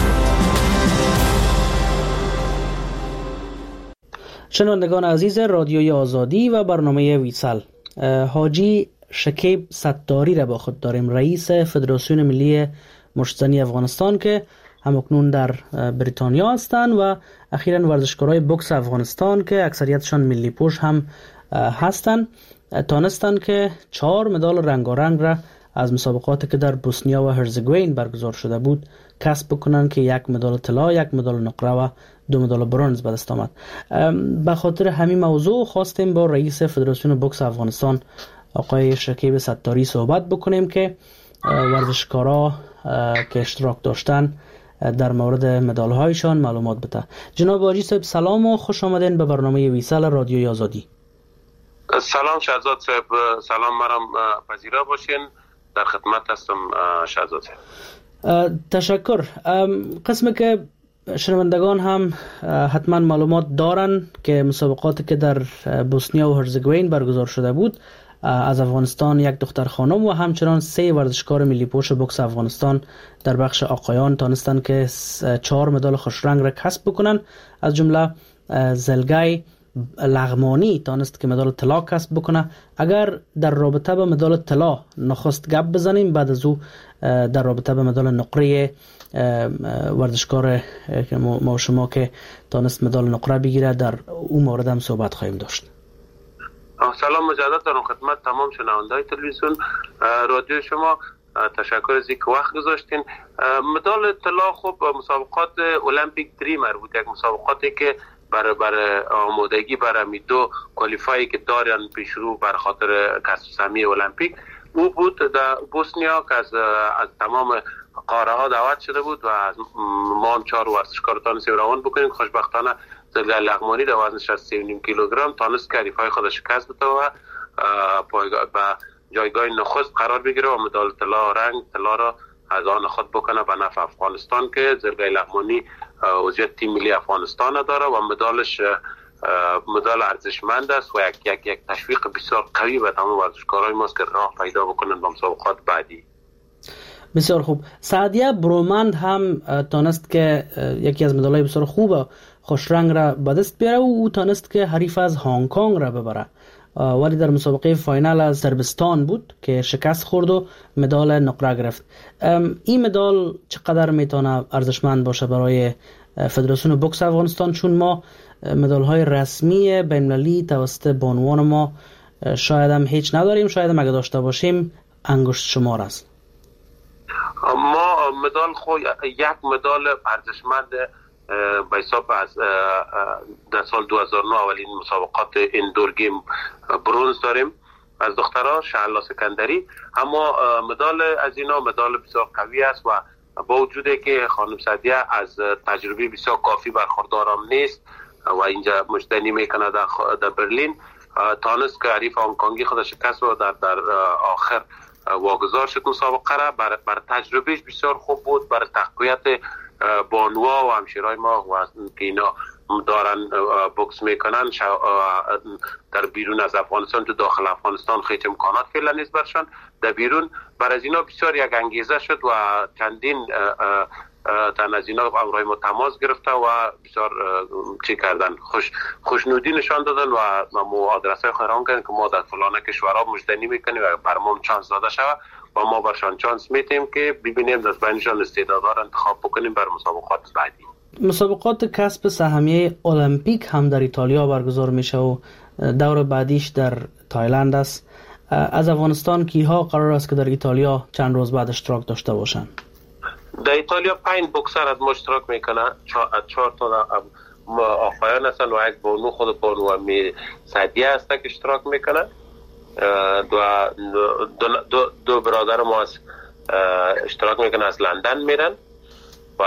شنوندگان عزیز رادیوی آزادی و برنامه ویسال، حاجی شکیب ستاری را با خود داریم، رئیس فدراسیون ملی مشتزنی افغانستان که همکنون در بریتانیا هستند و اخیراً ورزشکارای بوکس افغانستان که اکثریتشان ملی پوش هم هستند تانستند که 4 مدال رنگارنگ را از مسابقاتی که در بوسنیا و هرزگوین برگزار شده بود کسب بکنند که 1 مدال طلا، 1 مدال نقره و 2 مدال برنز به دست آمد. به خاطر همین موضوع خواستیم با رئیس فدراسیون بوکس افغانستان آقای شکیب ستاری صحبت بکنیم که ورزشکارا که اشتراک داشتن در مورد مدال هایشان معلومات بده. جناب حاجی صاحب سلام و خوش آمدین به برنامه ویسال رادیوی آزادی. سلام شهزاد صاحب، سلام مرام پذیرا باشین، در خدمت هستم شهزاد صاحب. تشکر. قسمی که شنوندگان هم حتما معلومات دارن که مسابقاتی که در بوسنیا و هرزگوین برگزار شده بود از افغانستان یک دختر خانم و همچنان 3 ورزشکار ملی پوش بوکس افغانستان در بخش آقایان تانستند که 4 مدال خوش رنگ را کسب بکنن. از جمله زلگای لغمانی تانست که مدال طلا کسب بکنه. اگر در رابطه به مدال طلا نخست گپ بزنیم، بعد از او در رابطه به مدال نقره ورزشکار ما شما که تانست مدال نقره بگیره در اون مورد هم صحبت خواهیم داشت. سلام مجدد دارم خدمت تمام شنونده‌های تلویزیون رادیو شما. تشکر از اینکه وقت گذاشتین. مدال طلا خب مسابقات المپیک دریم بود، یک مسابقاتی که برای آمادگی برای 2 کوالیفای که دارن پیشرو بر خاطر کسب سهمیه المپیک او بود در بوسنیا که از تمام قاره ها دعوت شده بود و از ما هم 4 ورزشکار تانستیم روان بکنیم. خوشبختانه زلگای لغمانی در وزن 63.5 کیلوگرم تانست که حریفای خودش شکست بده و به جایگاه نخست قرار بگیره و مدال طلا رنگ طلا را از آن خود بکنه به نفع افغانستان که زلگای لغمانی عضویت تیم ملی افغانستان داره و مدالش مدال ارزشمند است و یک تشویق بسیار قوی به تمام ورزشکارای ماست که راه پیدا بکنن به مسابقات بعدی. بسیار خوب. سعدیه برومند هم تانست که یکی از مدال‌های بسیار خوب خوش رنگ را به دست بیاره و او تانست که حریف از هنگ کنگ را ببره، ولی در مسابقه فاینال از سربستان بود که شکست خورد و مدال نقره گرفت. این مدال چقدر میتونه ارزشمند باشه برای فدراسیون بوکس افغانستان، چون ما مدال‌های رسمی بین‌المللی توسط بانوان ما شاید هم هیچ نداریم، شاید هم اگه داشته باشیم انگشت شمار است. ما مدال یک مدال ارزشمند به حساب از در سال 2009 اولین مسابقات اندور گیم برونز داریم از دخترها شعلا سکندری. اما مدال از اینا مدال بسیار قوی است و با وجودی که خانم سعدیه از تجربه بسیار کافی برخوردار هم نیست و اینجا مجتنی میکنه در برلین، تانست که حریف هنگ کنگی خودش شکست و در آخر واگذار شد مسابقه را. بر تجربهش بسیار خوب بود، بر تقویت بانوا و همشیرای ما و که اینا دارن بوکس میکنن در بیرون از افغانستان تو داخل افغانستان خیلی امکانات فعلا نیست برشان در بیرون. بر از اینا بسیار یک انگیزه شد و چندین تن از اینا امرای ما تماس گرفته و بسیار چی کردن خوشنودی نشان دادن و ما آدرسای خیران کردن که ما در فلانه کشورها مجتنی میکنیم و برمام چانس داده شود و ما برشان چانس میتیم که ببینیم از بینشان استعدادها را انتخاب بکنیم بر مسابقات بعدی. مسابقات کسب سهمیه المپیک هم در ایتالیا برگزار میشه و دور بعدیش در تایلند است. از افغانستان کیها قرار است که در ایتالیا چند روز بعد اشتراک داشته باشند؟ در ایتالیا 5 بوکسر از ما اشتراک میکنن، 4 تا آقایان هستن و یک بانو خود بانو امی سعدیه هست که اشتراک میکنن. دو برادر ما از اشتراک میکنن از لندن میرن و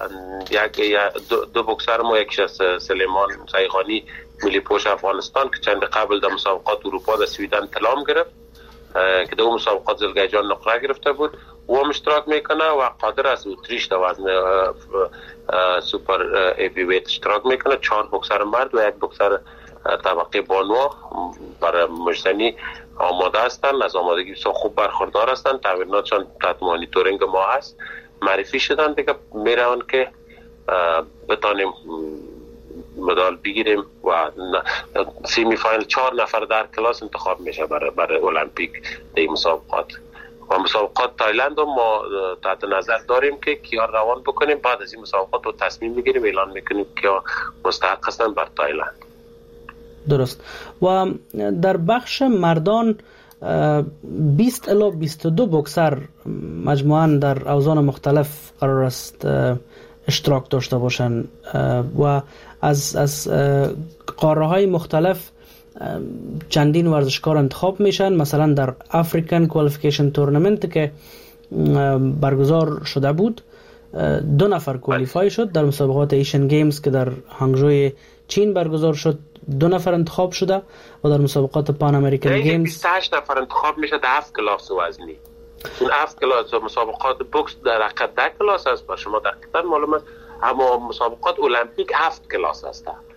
دو بوکسر ما، یکیش از سلیمان سیغانی ملی پوش افغانستان که چند قبل در مسابقات اروپا در سویدن طلا گرفت که در مسابقات زلگای جان نقره گرفته بود و هم اشتراک میکنه و قادر از اتریش در وزن سوپر ایوی ویت اشتراک میکنه. 4 بوکسر مرد و 1 بوکسر طبقه بانوا برای مجتنی آماده هستن، از آمادگی بسیار خوب برخوردار هستن، تمریناتشان تحت مانیتورینگ ما هست، معرفی شدن دیگه میرون که بتانیم مدال بگیریم و سیمی فاینل 4 نفر در کلاس انتخاب میشه برای المپیک در مسابقات. و مسابقات تایلند ما تحت نظر داریم که کیا روان بکنیم، بعد از این مسابقات رو تصمیم میگیریم اعلان میکنیم کیا مستحق هستن بر تایلند. درست. و در بخش مردان 20 الی 22 بوکسر مجموعاً در اوزان مختلف قرار است اشتراک داشته باشند و از قاره های مختلف چندین ورزشکار انتخاب میشن. مثلا در افریکن کوالیفیکیشن تورنمنت که برگزار شده بود 2 نفر کوالیفای شد. در مسابقات ایشن گیمز که در هانگژو چین برگزار شد 2 نفر انتخاب شده و در مسابقات پان امریکن گیمز 28 نفر انتخاب میشه در 7 کلاس وزنی. این 7 کلاس مسابقات بوکس در حقیقت 10 کلاس است، با شما دقیقاً معلوم است، اما مسابقات المپیک 7 کلاس هستند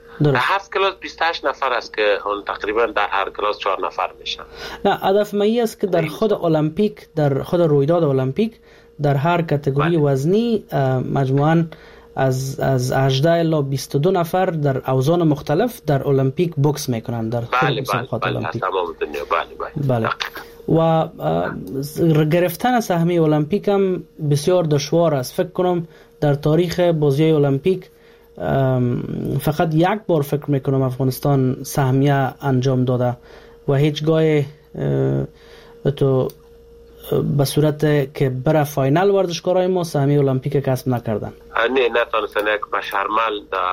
در 7 کلاس 28 نفر است که تقریبا در هر کلاس 4 نفر میشن. نه هدف مایی است که در خود المپیک، در خود رویداد المپیک در هر کاتگوری وزنی مجموعاً از 18 الی 22 نفر در اوزان مختلف در المپیک بوکس میکنن در مسابقات المپیک. بله. و گرفتن سهمیه المپیک هم بسیار دشوار است. فکر کنم در تاریخ بازی المپیک فقط یک بار فکر میکنم افغانستان سهمیه انجام داده و هیچگاه تو به صورت که بره فاینال ورزشکارای ما سهمیه المپیک کسب نکردن. نه نتونستن. یک بشرمل در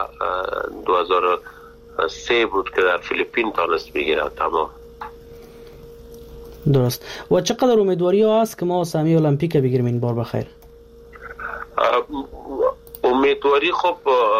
2003 بود که در فیلیپین تونست بگیره. تمام. درست. و چقدر امیدواری ها هست که ما سهمیه المپیک بگیریم این بار بخیر؟ امیدواری خب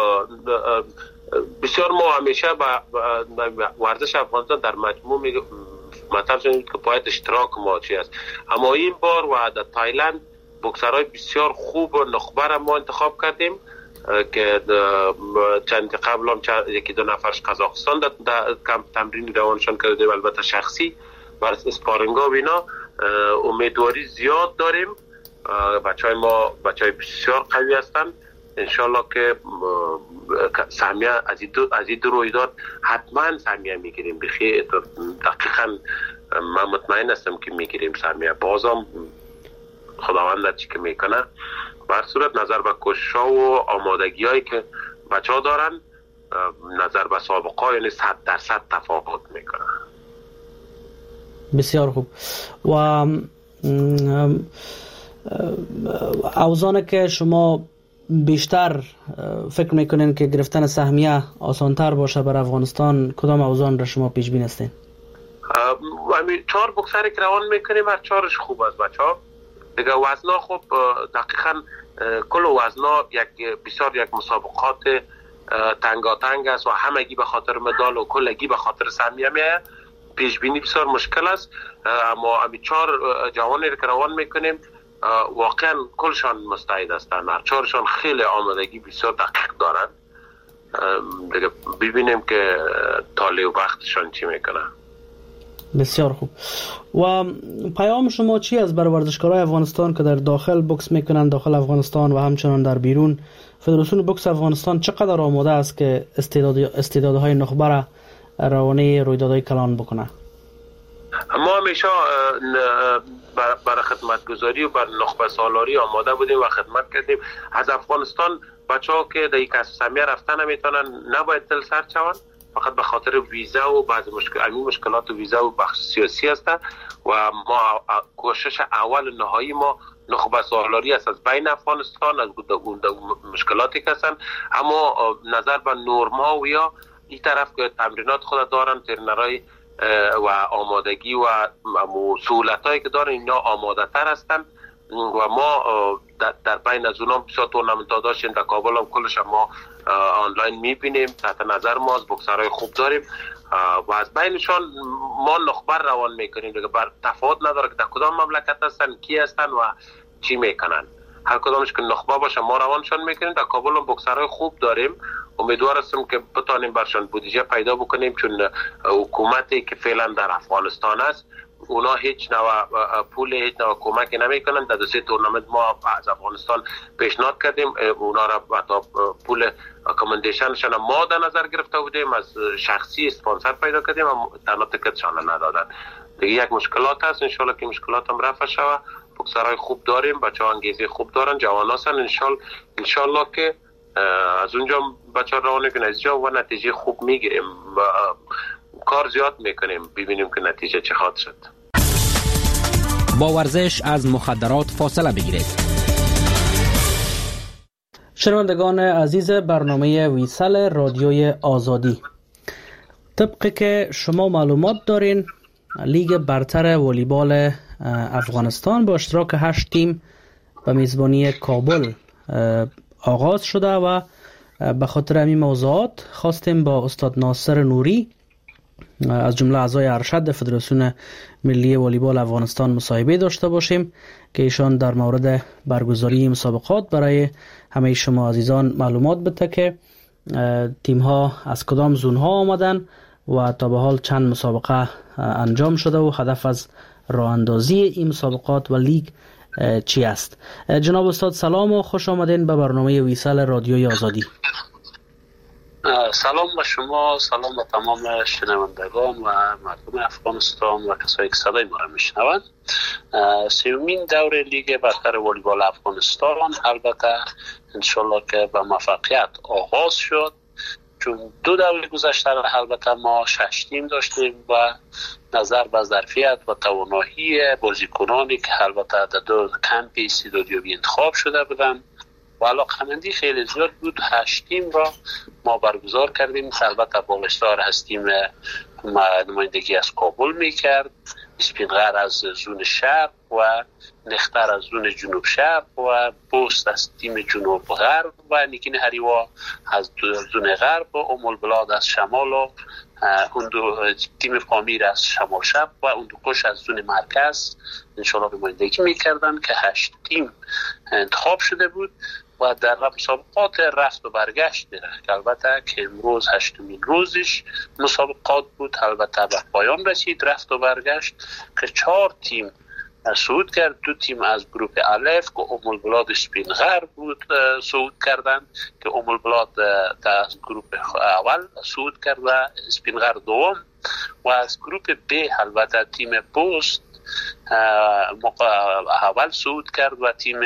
بسیار ما همیشه با ورزش افغانستان در مجموع مطلب شدید که باید اشتراک ما چی است. اما این بار و در تایلند بوکسرهای بسیار خوب و نخبه ما انتخاب کردیم که چند قبل هم یکی دو نفرش قزاقستان در کمپ تمرینی روانشان کردیم، البته شخصی برای اسپارینگا و اینا. امیدواری زیاد داریم. بچهای ما بچهای بسیار قوی هستن. انشالله که سهمیه از این دو رویداد حتما سهمیه میگیریم. بخیر دقیقا من مطمئن هستم که میگیریم سهمیه. بازم خداوند در چی که میکنه. بر صورت نظر به کوشش‌ها و آمادگی هایی که بچه ها دارن، نظر به سابقه ها، یعنی 100% تفاوت میکنه. بسیار خوب. و اوزانه که شما بیشتر فکر میکنین که گرفتن سهمیه آسانتر باشه برای افغانستان، کدام اوزان را شما پیش بین هستین؟ همین 4 بوکسری که روان میکنیم هر 4ش خوب است بچه ها. دیگه وزنا خب دقیقا کل وزنا بسیار یک مسابقات تنگاتنگ است و همگی به خاطر مدال و کلگی به خاطر سهمیه میه. پیش بینی بسیار مشکل است. اما همین 4 جوانی که روان میکنیم واقعا کلشان مستعد هستند. هر 4شان خیلی آمادگی بسیار دقیق دارند. دیگه ببینیم که طالع و وقتشان چی میکنه. بسیار خوب. و پیام شما چی است برای ورزشکارای افغانستان که در داخل بوکس میکنن، داخل افغانستان و همچنان در بیرون؟ فدراسیون بوکس افغانستان چقدر آماده است که استعدادهای نخبه را روانه رویدادهای کلان بکنه؟ ما همیشه برای خدمتگزاری و برای نخبه سالاری آماده بودیم و خدمت کردیم. از افغانستان بچه ها که در یک سهمیه رفتن نمیتونن نباید دل سرد شوند، فقط به خاطر ویزا و بعض مشکلات ویزا و بخش سیاسی است. و ما کوشش اول نهایی ما نخبه سالاری است از بین افغانستان، از مشکلاتی که هستن. اما نظر به نرم ها و یا این طرف که تمرینات خود دارن، ترنرهای و آمادگی و سهولت هایی که دارن اینا آماده تر هستن. و ما در بین از اونها بسیار تورنمنت ها داشتیم در کابل هم کلش ما آنلاین میبینیم. تحت نظر ما از بوکسرهای خوب داریم و از بینشان ما نخبر روان میکنیم. دیگه بر تفاوت نداره که در کدام مملکت هستن، کی هستن و چی میکنن. هر کدامش که نخبه باشه ما روانشان میکنیم. در کابل هم بوکسرهای خوب داریم. امیدوار هستم که بتانیم برشان بودجه پیدا بکنیم، چون حکومتی که فعلا در افغانستان است اونا هیچ نوع پول هیچ نوع کمکی نمیکنن. در 2-3 تورنمنت ما از افغانستان پیشنهاد کردیم، اونا را پول اکامندیشنشان ما در نظر گرفته بودیم، از شخصی اسپانسر پیدا کردیم اما تنها تکتشان ندادن. دیگه یک مشکلات هست، انشالله که مشکلات هم رفع شود. بوکسرهای خوب داریم، بچه‌ها انگیزه خوب دارن، جوان هستن. انشالله که از اونجا بچه‌ها روانه که نتیجه و نتیجه خوب میگیریم و کار زیاد میکنیم، ببینیم که نتیجه چه خواهد شد. با ورزش از مخدرات فاصله بگیرید. شنوندگان عزیز برنامه ویسال رادیوی آزادی، طبق که شما معلومات دارین لیگ برتر والیبال افغانستان با اشتراک 8 تیم به میزبانی کابل آغاز شده و به خاطر همین موضوعات خواستیم با استاد ناصر نوری از جمله اعضای ارشد فدراسیون ملی والیبال افغانستان مصاحبه داشته باشیم که ایشان در مورد برگزاری مسابقات برای همه شما عزیزان معلومات بده که تیم ها از کدام زون ها آمدن و تا به حال چند مسابقه انجام شده و هدف از راه اندازی این مسابقات و لیگ چی است؟ جناب استاد سلام و خوش آمدین به برنامه ویسال رادیوی آزادی. سلام به شما، سلام به تمام شنوندگان و مردم افغانستان و کسایی که صدای ما را میشنوند. سومین دور لیگ برتر والیبال افغانستان البته انشالله که به موفقیت آغاز شد، چون 2 دور گذشته البته ما 6 تیم داشتیم و نظر به ظرفیت و توانایی بازیکنانی که البته در 2 کمپ استعدادیابی انتخاب شده بودند و علاقه‌مندی خیلی زیاد بود. 8 تیم را ما برگزار کردیم. البته بالشتار از تیم نمایندگی از کابل میکرد، اسپینغر از زون شرق و نختر از زون جنوب شرق و بوست از تیم جنوب غرب و نیکین هریوا از زون غرب و البلاد از شمال و تیم پامیر از شمال شرق و اندوکش از زون مرکز انشاءالله نمایندگی میکردن که 8 تیم انتخاب شده بود و در مسابقات رفت و برگشت که البته که امروز 8مین روزش مسابقات بود البته به پایان رسید رفت و برگشت که 4 تیم صعود کرد. 2 تیم از گروپ الف که البلاد اسپینغر بود صعود کردند که البلاد از گروپ اول صعود کرد و اسپینغر دوم و از گروپ ب البته تیم پوست اول صعود کرد و تیم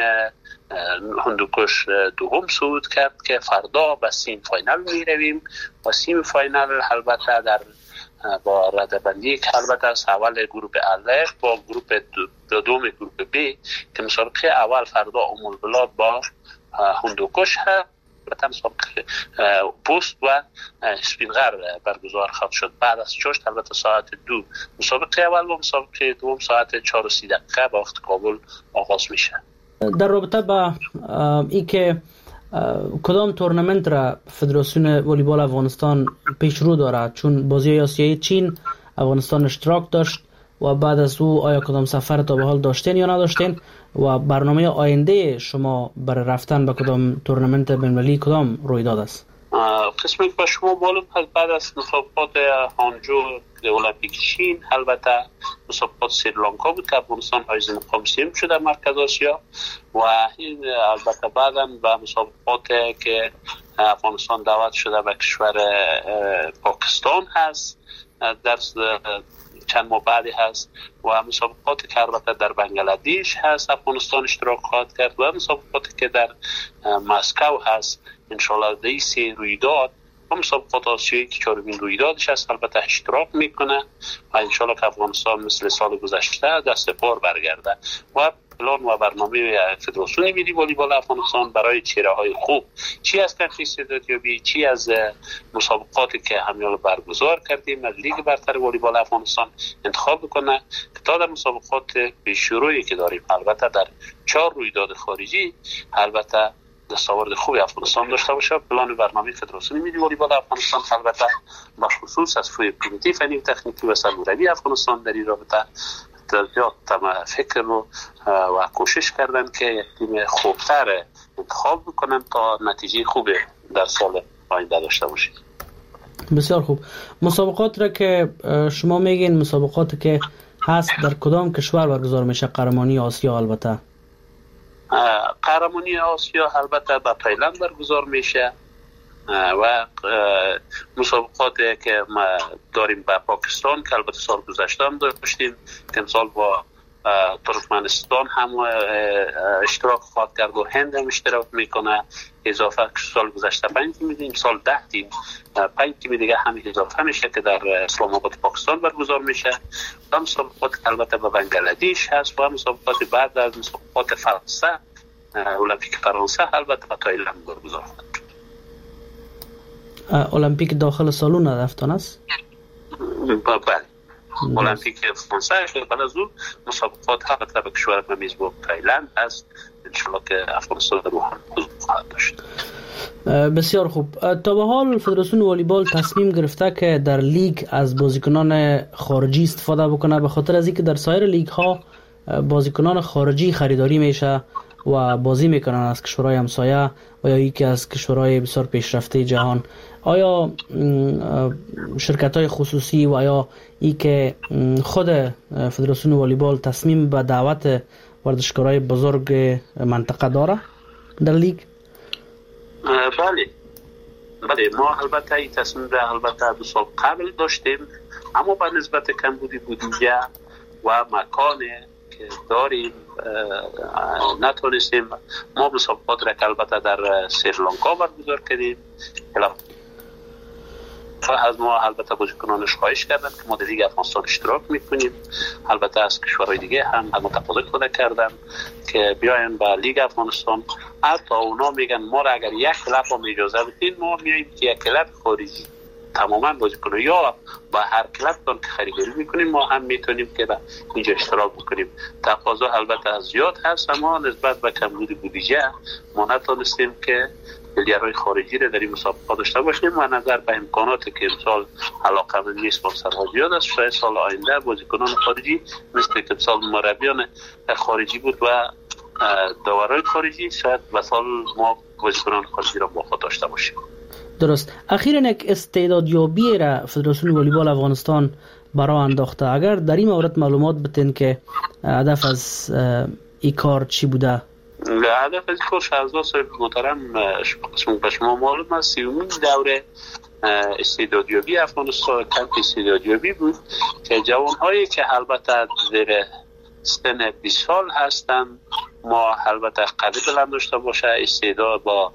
هندوکش دوم صعود کرد که فردا به سیم فاینال می رویم و سیم فاینال البته در با ردبندی که البته از اول گروپ الف با گروپ دوم گروپ ب که مسابقه اول فردا البلاد با هندوکش هست و مسابقه پوست و اسپینغر برگزار خواهد شد. بعد از چشت البته ساعت 2 مسابقه اول و مسابقه دوم ساعت 4:30 به وقت کابل آغاز میشه. در رابطه با ای که کدام تورنمنت را فدراسیون والیبال افغانستان پیش رو دارد، چون بازی آسیایی چین افغانستان اشتراک داشت و بعد از او آیا کدام سفر تا به حال داشتین یا نداشتین و برنامه آینده شما برای رفتن به کدام تورنمنت بین‌المللی کدام رویداد است؟ قسمی که به شما معلوم هست بعد از مسابقات هانجو المپیک چین البته مسابقات سریلانکا بود که افغانستان حائز مقام سوم شده در مرکز آسیا و این البته بعداً به مسابقات که افغانستان دعوت شده به کشور پاکستان هست در چند ماه بعدی هست و مسابقاتی که البته در بنگلادش هست افغانستان اشتراک خواهد کرد و مسابقاتی که در مسکو هست انشالله در 3 رویداد و مسابقات آسیایی که 4مین رویدادش هست البته اشتراک میکنه و انشالله که افغانستان مثل سال گذشته دست پار برگرده و پلان و برنامه فدراسیون ملی والیبال افغانستان برای چهره‌های خوب چی از کانفرانس استعدادیابی چی از مسابقاتی که همیال برگزار کردیم از لیگ برتر والیبال افغانستان انتخاب بکنه که تا در مسابقات پیشرویی که داریم البته در 4 رویداد خارجی البته دستاورد خوبی افغانستان داشته باشه. پلان برنامه فدراسیون ملی والیبال افغانستان البته به خصوص از سوی پریمتیو فنی تکنیکی و سرمربی افغانستان در این رابطه زیاد فکر و کوشش کردن که یک تیم خوبتر انتخاب بکنن تا نتیجه خوب در سال آینده داشته باشید. بسیار خوب. مسابقات را که شما میگین مسابقاتی که هست در کدام کشور برگزار میشه؟ قهرمانی آسیا البته قهرمانی آسیا البته به تایلند برگزار میشه و مسابقاتی که ما داریم با پاکستان که البته سال گذشته هم داشتیم که امسال با ترکمنستان هم اشتراک خواهد کرد و هند هم اشتراک میکنه اضافه سال گذشته 5 تیم میدیم سال 10 تیم 5 تیم دیگه هم اضافه میشه که در اسلام آباد پاکستان برگزار میشه و مسابقات البته به بنگلادش هست و مسابقات بعد از مسابقات فرانسه المپیک فرانسه البته به تایلند برگزار خواهد شد. المپیک داخل سالن رفتن است؟ بله المپیک فرانسه بعد از اون مسابقات البته به کشور میزبان تایلند است انشالله که افغانستان در روحان خواهد داشت. بسیار خوب. تا به حال فدراسیون والیبال تصمیم گرفته که در لیگ از بازیکنان خارجی استفاده بکنه به خاطر از اینکه در سایر لیگ ها بازیکنان خارجی خریداری میشه و بازی میکنن از کشورهای همسایه و یا یکی از کشورهای بسیار پیشرفته جهان. آیا شرکت های خصوصی و یا ای که خود فدراسیون والیبال تصمیم به دعوت ورزشکارای بزرگ منطقه داره در لیگ؟ بله ما البته این تصمیم را البته 2 سال قبل داشتیم، اما به نسبت کمبودی بودجه و مکانی که داریم نتونستیم. ما مسابقات را که البته در سریلانکا برگزار کردیم، از ما البته بازیکنانش خواهش کردن که ما در لیگ افغانستان اشتراک میکنیم. البته از کشورهای دیگه هم از ما تقاضا خود کردن که بیاین به لیگ افغانستان. حتی اونا میگن ما را اگر یک کلب هم اجازه بدین ما میاییم که یک کلب خارجی تماما بازی کنیم یا با هر کلب که خریداری میکنیم ما هم میتونیم که اینجا اشتراک بکنیم. تقاضا البته زیاد هست، اما نسبت به کمبود بودجه ما نتونستیم که پلیرهای خارجی را در این مسابقات داشته باشیم و نظر به امکاناتی که امسال علاقمند نیست سرها زیاد است. شاید سال آینده بازیکنان خارجی مثل که امسال مربیان خارجی بود و داورای خارجی، شاید و سال ما بازیکنان خارجی را با خود داشته باشیم. درست. اخیراً یک استعدادیابی را فدراسیون والیبال افغانستان برای انداخته. اگر در این مورد معلومات بتین که هدف از این کار چی بوده؟ هدف از کار شهرزاد صاحب محترم به شما معلوم است 30مین دوره استعدادیابی افغانستان کمپ استعدادیابی بود که جوانهایی که البته در سن 20 سال هستند ما البته قدر بلند داشته باشه، استعداد با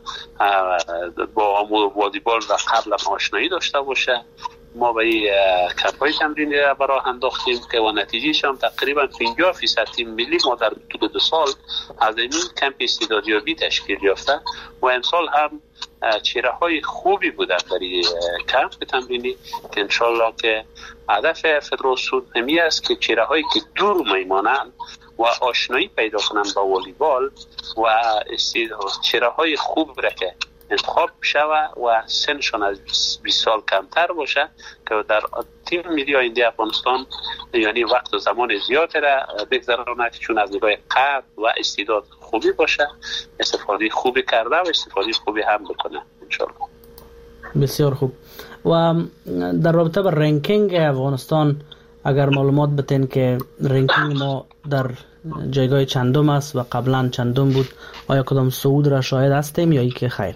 والیبال و قبل آشنایی داشته باشه. ما به این کمپای تمرینی را برای انداختیم که و نتیجهش هم تقریبا 50% تیم ملی ما در طول 2 سال از این کمپ استعدادیابی تشکیل یافته و امسال هم چهره های خوبی بودن در این کمپ تمرینی که انشالله که هدف فدراسیون همی است که چهره هایی که دور میمانند و آشنایی پیدا کنند با والیبال و چهره های خوب را که انتخاب شود و سنشان از 20 سال کمتر باشه که در تیم ملی آینده افغانستان یعنی وقت و زمان زیاد را بگذرانه چون از نگاه قد و استعداد خوبی باشه، استفاده خوبی کرده و استفاده خوبی هم بکنه انشالله. بسیار خوب. و در رابطه با رنکینگ افغانستان اگر معلومات بتین که رنکینگ ما در جایگاه چندم است و قبلا چندم بود، آیا کدام صعود را شاهد هستیم یا ای که خیر؟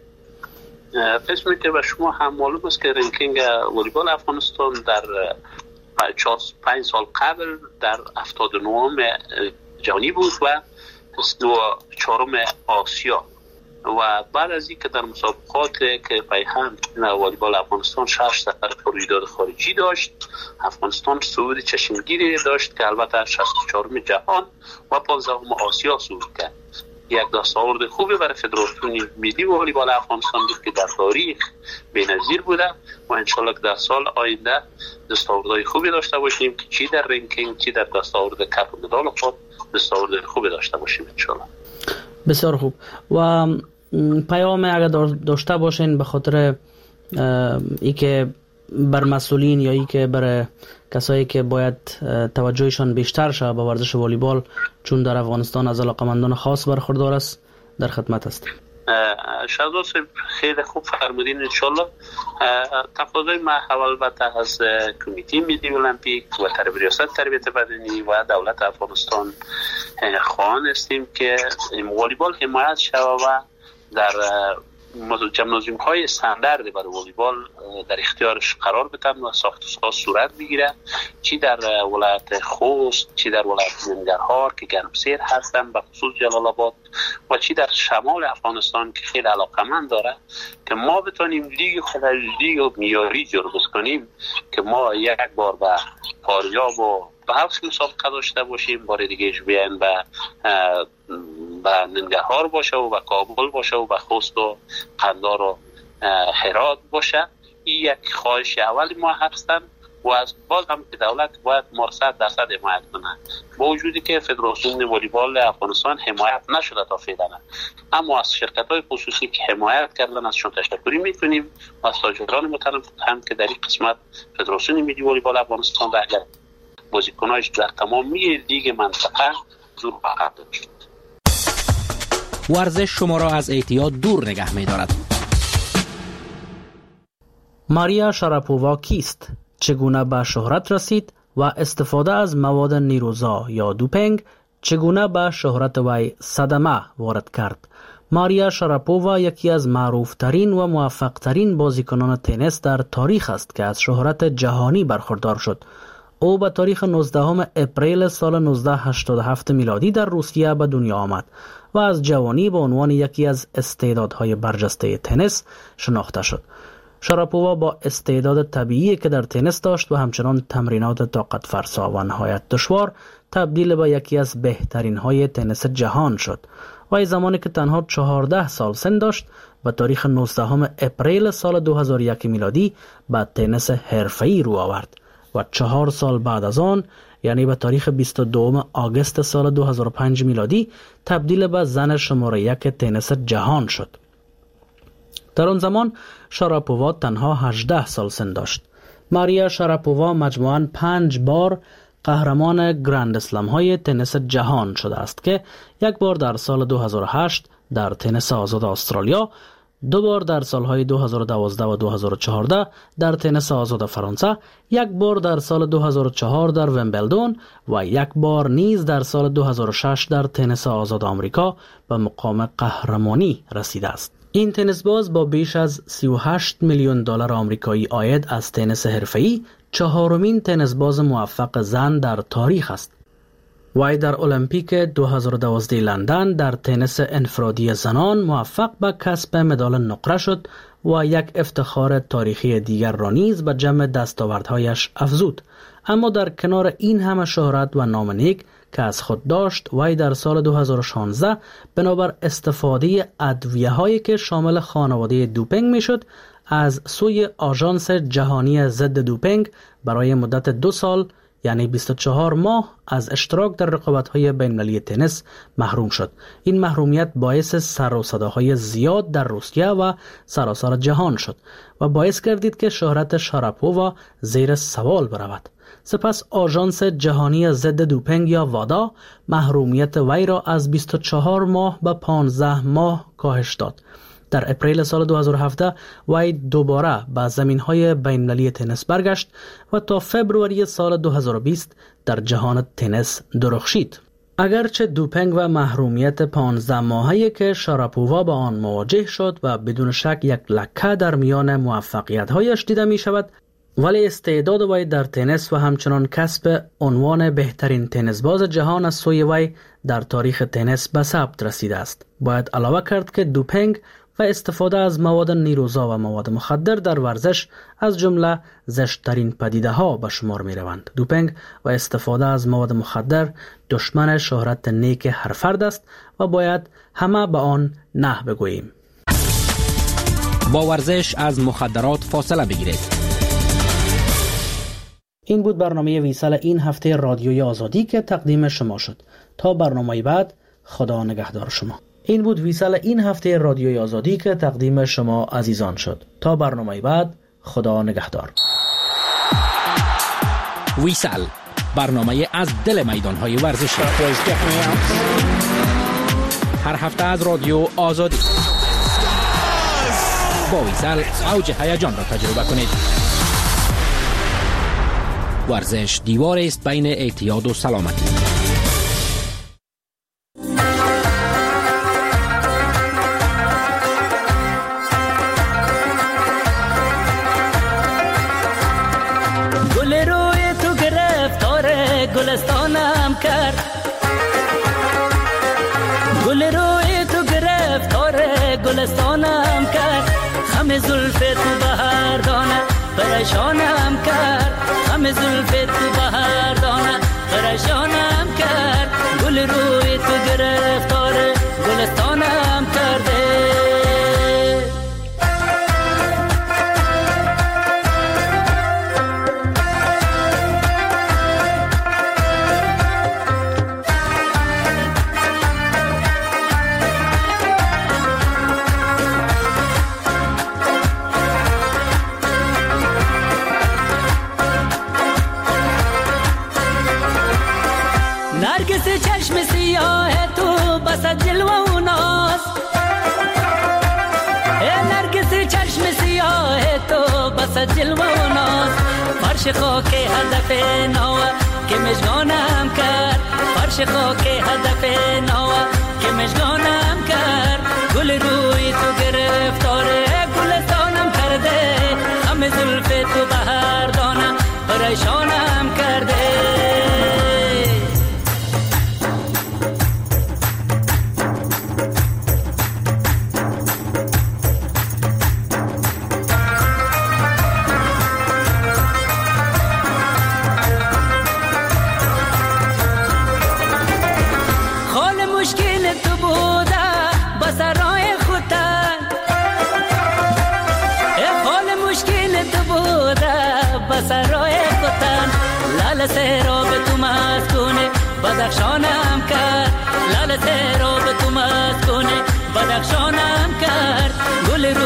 قسمی که به شما هم معلوم است که رنکینگ والیبال افغانستان در 5 سال قبل در 79 جهانی بود و 4 آسیا و بعد از این که در مسابقات که پیهن والیبال افغانستان 6 سفر رویداد خارجی داشت، افغانستان صعود چشمگیری داشت که البته 64 جهان و 15 آسیا صعود کرد. یک دستاورد خوبی برای فدراسیون ملی والیبال افغانستان بود که در تاریخ بی‌نظیر بوده و انشالله که در سال آینده دستاوردهای خوبی داشته باشیم که چی در رنکینگ چی در دستاورد کپ و مدال خود دستاورد خوبی داشته باشیم انشالله. بسیار خوب. و پیام اگر داشته باشین به خاطر ای که بر مسئولین یا ای که بر کسایی که باید توجهشان بیشتر شد به ورزش والیبال چون در افغانستان از علاقمندان خاص برخوردار است، در خدمت است. شهزاد صاحب خیلی خوب فرمودین. انشالله تقاضای ما البته از کمیته ملی المپیک و ریاست تربیت بدنی و دولت افغانستان خواهان هستیم که والیبال حمایت شود و در جمنازیوم های استاندارد برای والیبال در اختیارش قرار بدن و ساخت و ساز صورت بگیره، چی در ولایت خوست چی در ولایت ننگرهار که گرمسیر هستن به خصوص جلال آباد و چی در شمال افغانستان که خیلی علاقمند داره که ما بتونیم لیگ معیاری جور کنیم که ما یک بار به فاریاب و به هفت مسابقه داشته باشیم، بار دیگه بیاین به ننگرهار باشه و به کابل باشه و به خوست و قندار و هرات باشه. این یک خواهش اولی ما هستن و از باز هم که دولت باید ما 100% حمایت کنه با وجودی که فدراسیون والیبال افغانستان حمایت نشده تا فعلا، اما از شرکت‌های خصوصی که حمایت کردن ازشون تشکری میکنیم و از تاجران محترم هم که در این قسمت فدراسیون ملی والیبال افغانستان و اگر بازیکنایش در تمامی لیگ منطقه زور خواهد داشت. ورزش شما را از اعتیاد دور نگه می دارد. ماریا شاراپووا کیست؟ چگونه به شهرت رسید و استفاده از مواد نیروزا یا دوپینگ چگونه به شهرت وی صدمه وارد کرد؟ ماریا شاراپووا یکی از معروفترین و موفقترین بازیکنان تنیس در تاریخ است که از شهرت جهانی برخوردار شد. او به تاریخ 19 اپریل سال 1987 میلادی در روسیه به دنیا آمد و از جوانی به عنوان یکی از استعدادهای برجسته تنیس شناخته شد. شاراپووا با استعداد طبیعی که در تنیس داشت و همچنان تمرینات طاقت فرسا و نهایت دشوار تبدیل به یکی از بهترین های تنیس جهان شد. و زمانی که تنها 14 سال سن داشت به تاریخ 19 اپریل سال 2001 میلادی به تنیس حرفه‌ای رو آورد و 4 سال بعد از آن یعنی به تاریخ 22 آگوست سال 2005 میلادی تبدیل به زن شماره 1 تنیس جهان شد. در آن زمان شاراپووا تنها 18 سال سن داشت. ماریا شاراپووا مجموعاً 5 بار قهرمان گرند اسلم های تنیس جهان شده است که یک بار در سال 2008 در تنیس آزاد استرالیا، 2 بار در سالهای 2012 و 2014 در تنیس آزاد فرانسه، 1 بار در سال 2004 در ومبلدون و 1 بار نیز در سال 2006 در تنیس آزاد آمریکا به مقام قهرمانی رسیده است. این تنیس باز با بیش از 38 میلیون دلار آمریکایی عاید از تنیس حرفه‌ای 4مین تنیس باز موفق زن در تاریخ است. وی در المپیک 2012 لندن در تنیس انفرادی زنان موفق به کسب مدال نقره شد و یک افتخار تاریخی دیگر را نیز به جمع دستاوردهایش افزود. اما در کنار این همه شهرت و نام نیک که از خود داشت، وی در سال 2016 بنابر استفاده ادویه‌هایی که شامل خانواده دوپینگ میشد از سوی آژانس جهانی ضد دوپینگ برای مدت 2 سال یعنی 24 ماه از اشتراک در رقابت‌های بین‌المللی تنیس محروم شد. این محرومیت باعث سر و صداهای زیاد در روسیه و سراسر جهان شد و باعث گردید که شهرت شاراپووا زیر سوال برود. سپس آژانس جهانی ضد دوپینگ یا وادا محرومیت وی را از 24 ماه به 15 ماه کاهش داد. در اپریل سال 2017 وی دوباره به زمین‌های بین‌المللی تنیس برگشت و تا فبروری سال 2020 در جهان تنیس درخشید. اگرچه دوپینگ و محرومیت 15 ماهه‌ای که شاراپووا با آن مواجه شد و بدون شک یک لکه در میان موفقیت‌هایش دیده می‌شود، ولی استعداد وی در تنیس و همچنان کسب عنوان بهترین تنیسباز جهان از سوی وی در تاریخ تنیس به ثبت رسیده است. باید علاوه کرد که دوپینگ و استفاده از مواد نیروزا و مواد مخدر در ورزش از جمله زشت‌ترین پدیده‌ها به شمار می‌روند. دوپینگ و استفاده از مواد مخدر دشمن شهرت نیک هر فرد است و باید همه به آن نه بگوییم. با ورزش از مخدرات فاصله بگیرید. این بود برنامه ویسال این هفته رادیوی آزادی که تقدیم شما شد. تا برنامه بعد، خدا نگهدار شما. این بود ویسال این هفته رادیوی آزادی که تقدیم شما عزیزان شد. تا برنامه بعد، خدا نگهدار. ویسال، برنامه از دل میدان‌های ورزشی. هر هفته از رادیو آزادی. با ویسال اوج هیجان را تجربه کنید. ورزش دیوار است بین اعتیاد و سلامتی. گل روی تو گرفتار گلستانم کرد، گل روی تو گرفتار گلستانم کرد، خم زلف تو بهار دانه پریشانم کرد، خم زلف تو بهار دانه پریشانم کرد، گل روی تو گرفتار گلستانم کرده. نرگس چشم سیاه تو بس جلوه و ناز، جلوه و ناز فرش خاک هدف نو که مژگانم کرد فرش خاک هدف نو که مژگانم کرد گل روی تو گرفتاره گلستانم کرده همه زلف تو بهر دانم پریشانم کرده سرای کتن لال سیرو به تو مسکونه بدخشانم کرد لال سیرو به تو مسکونه بدخشانم کرد گل رو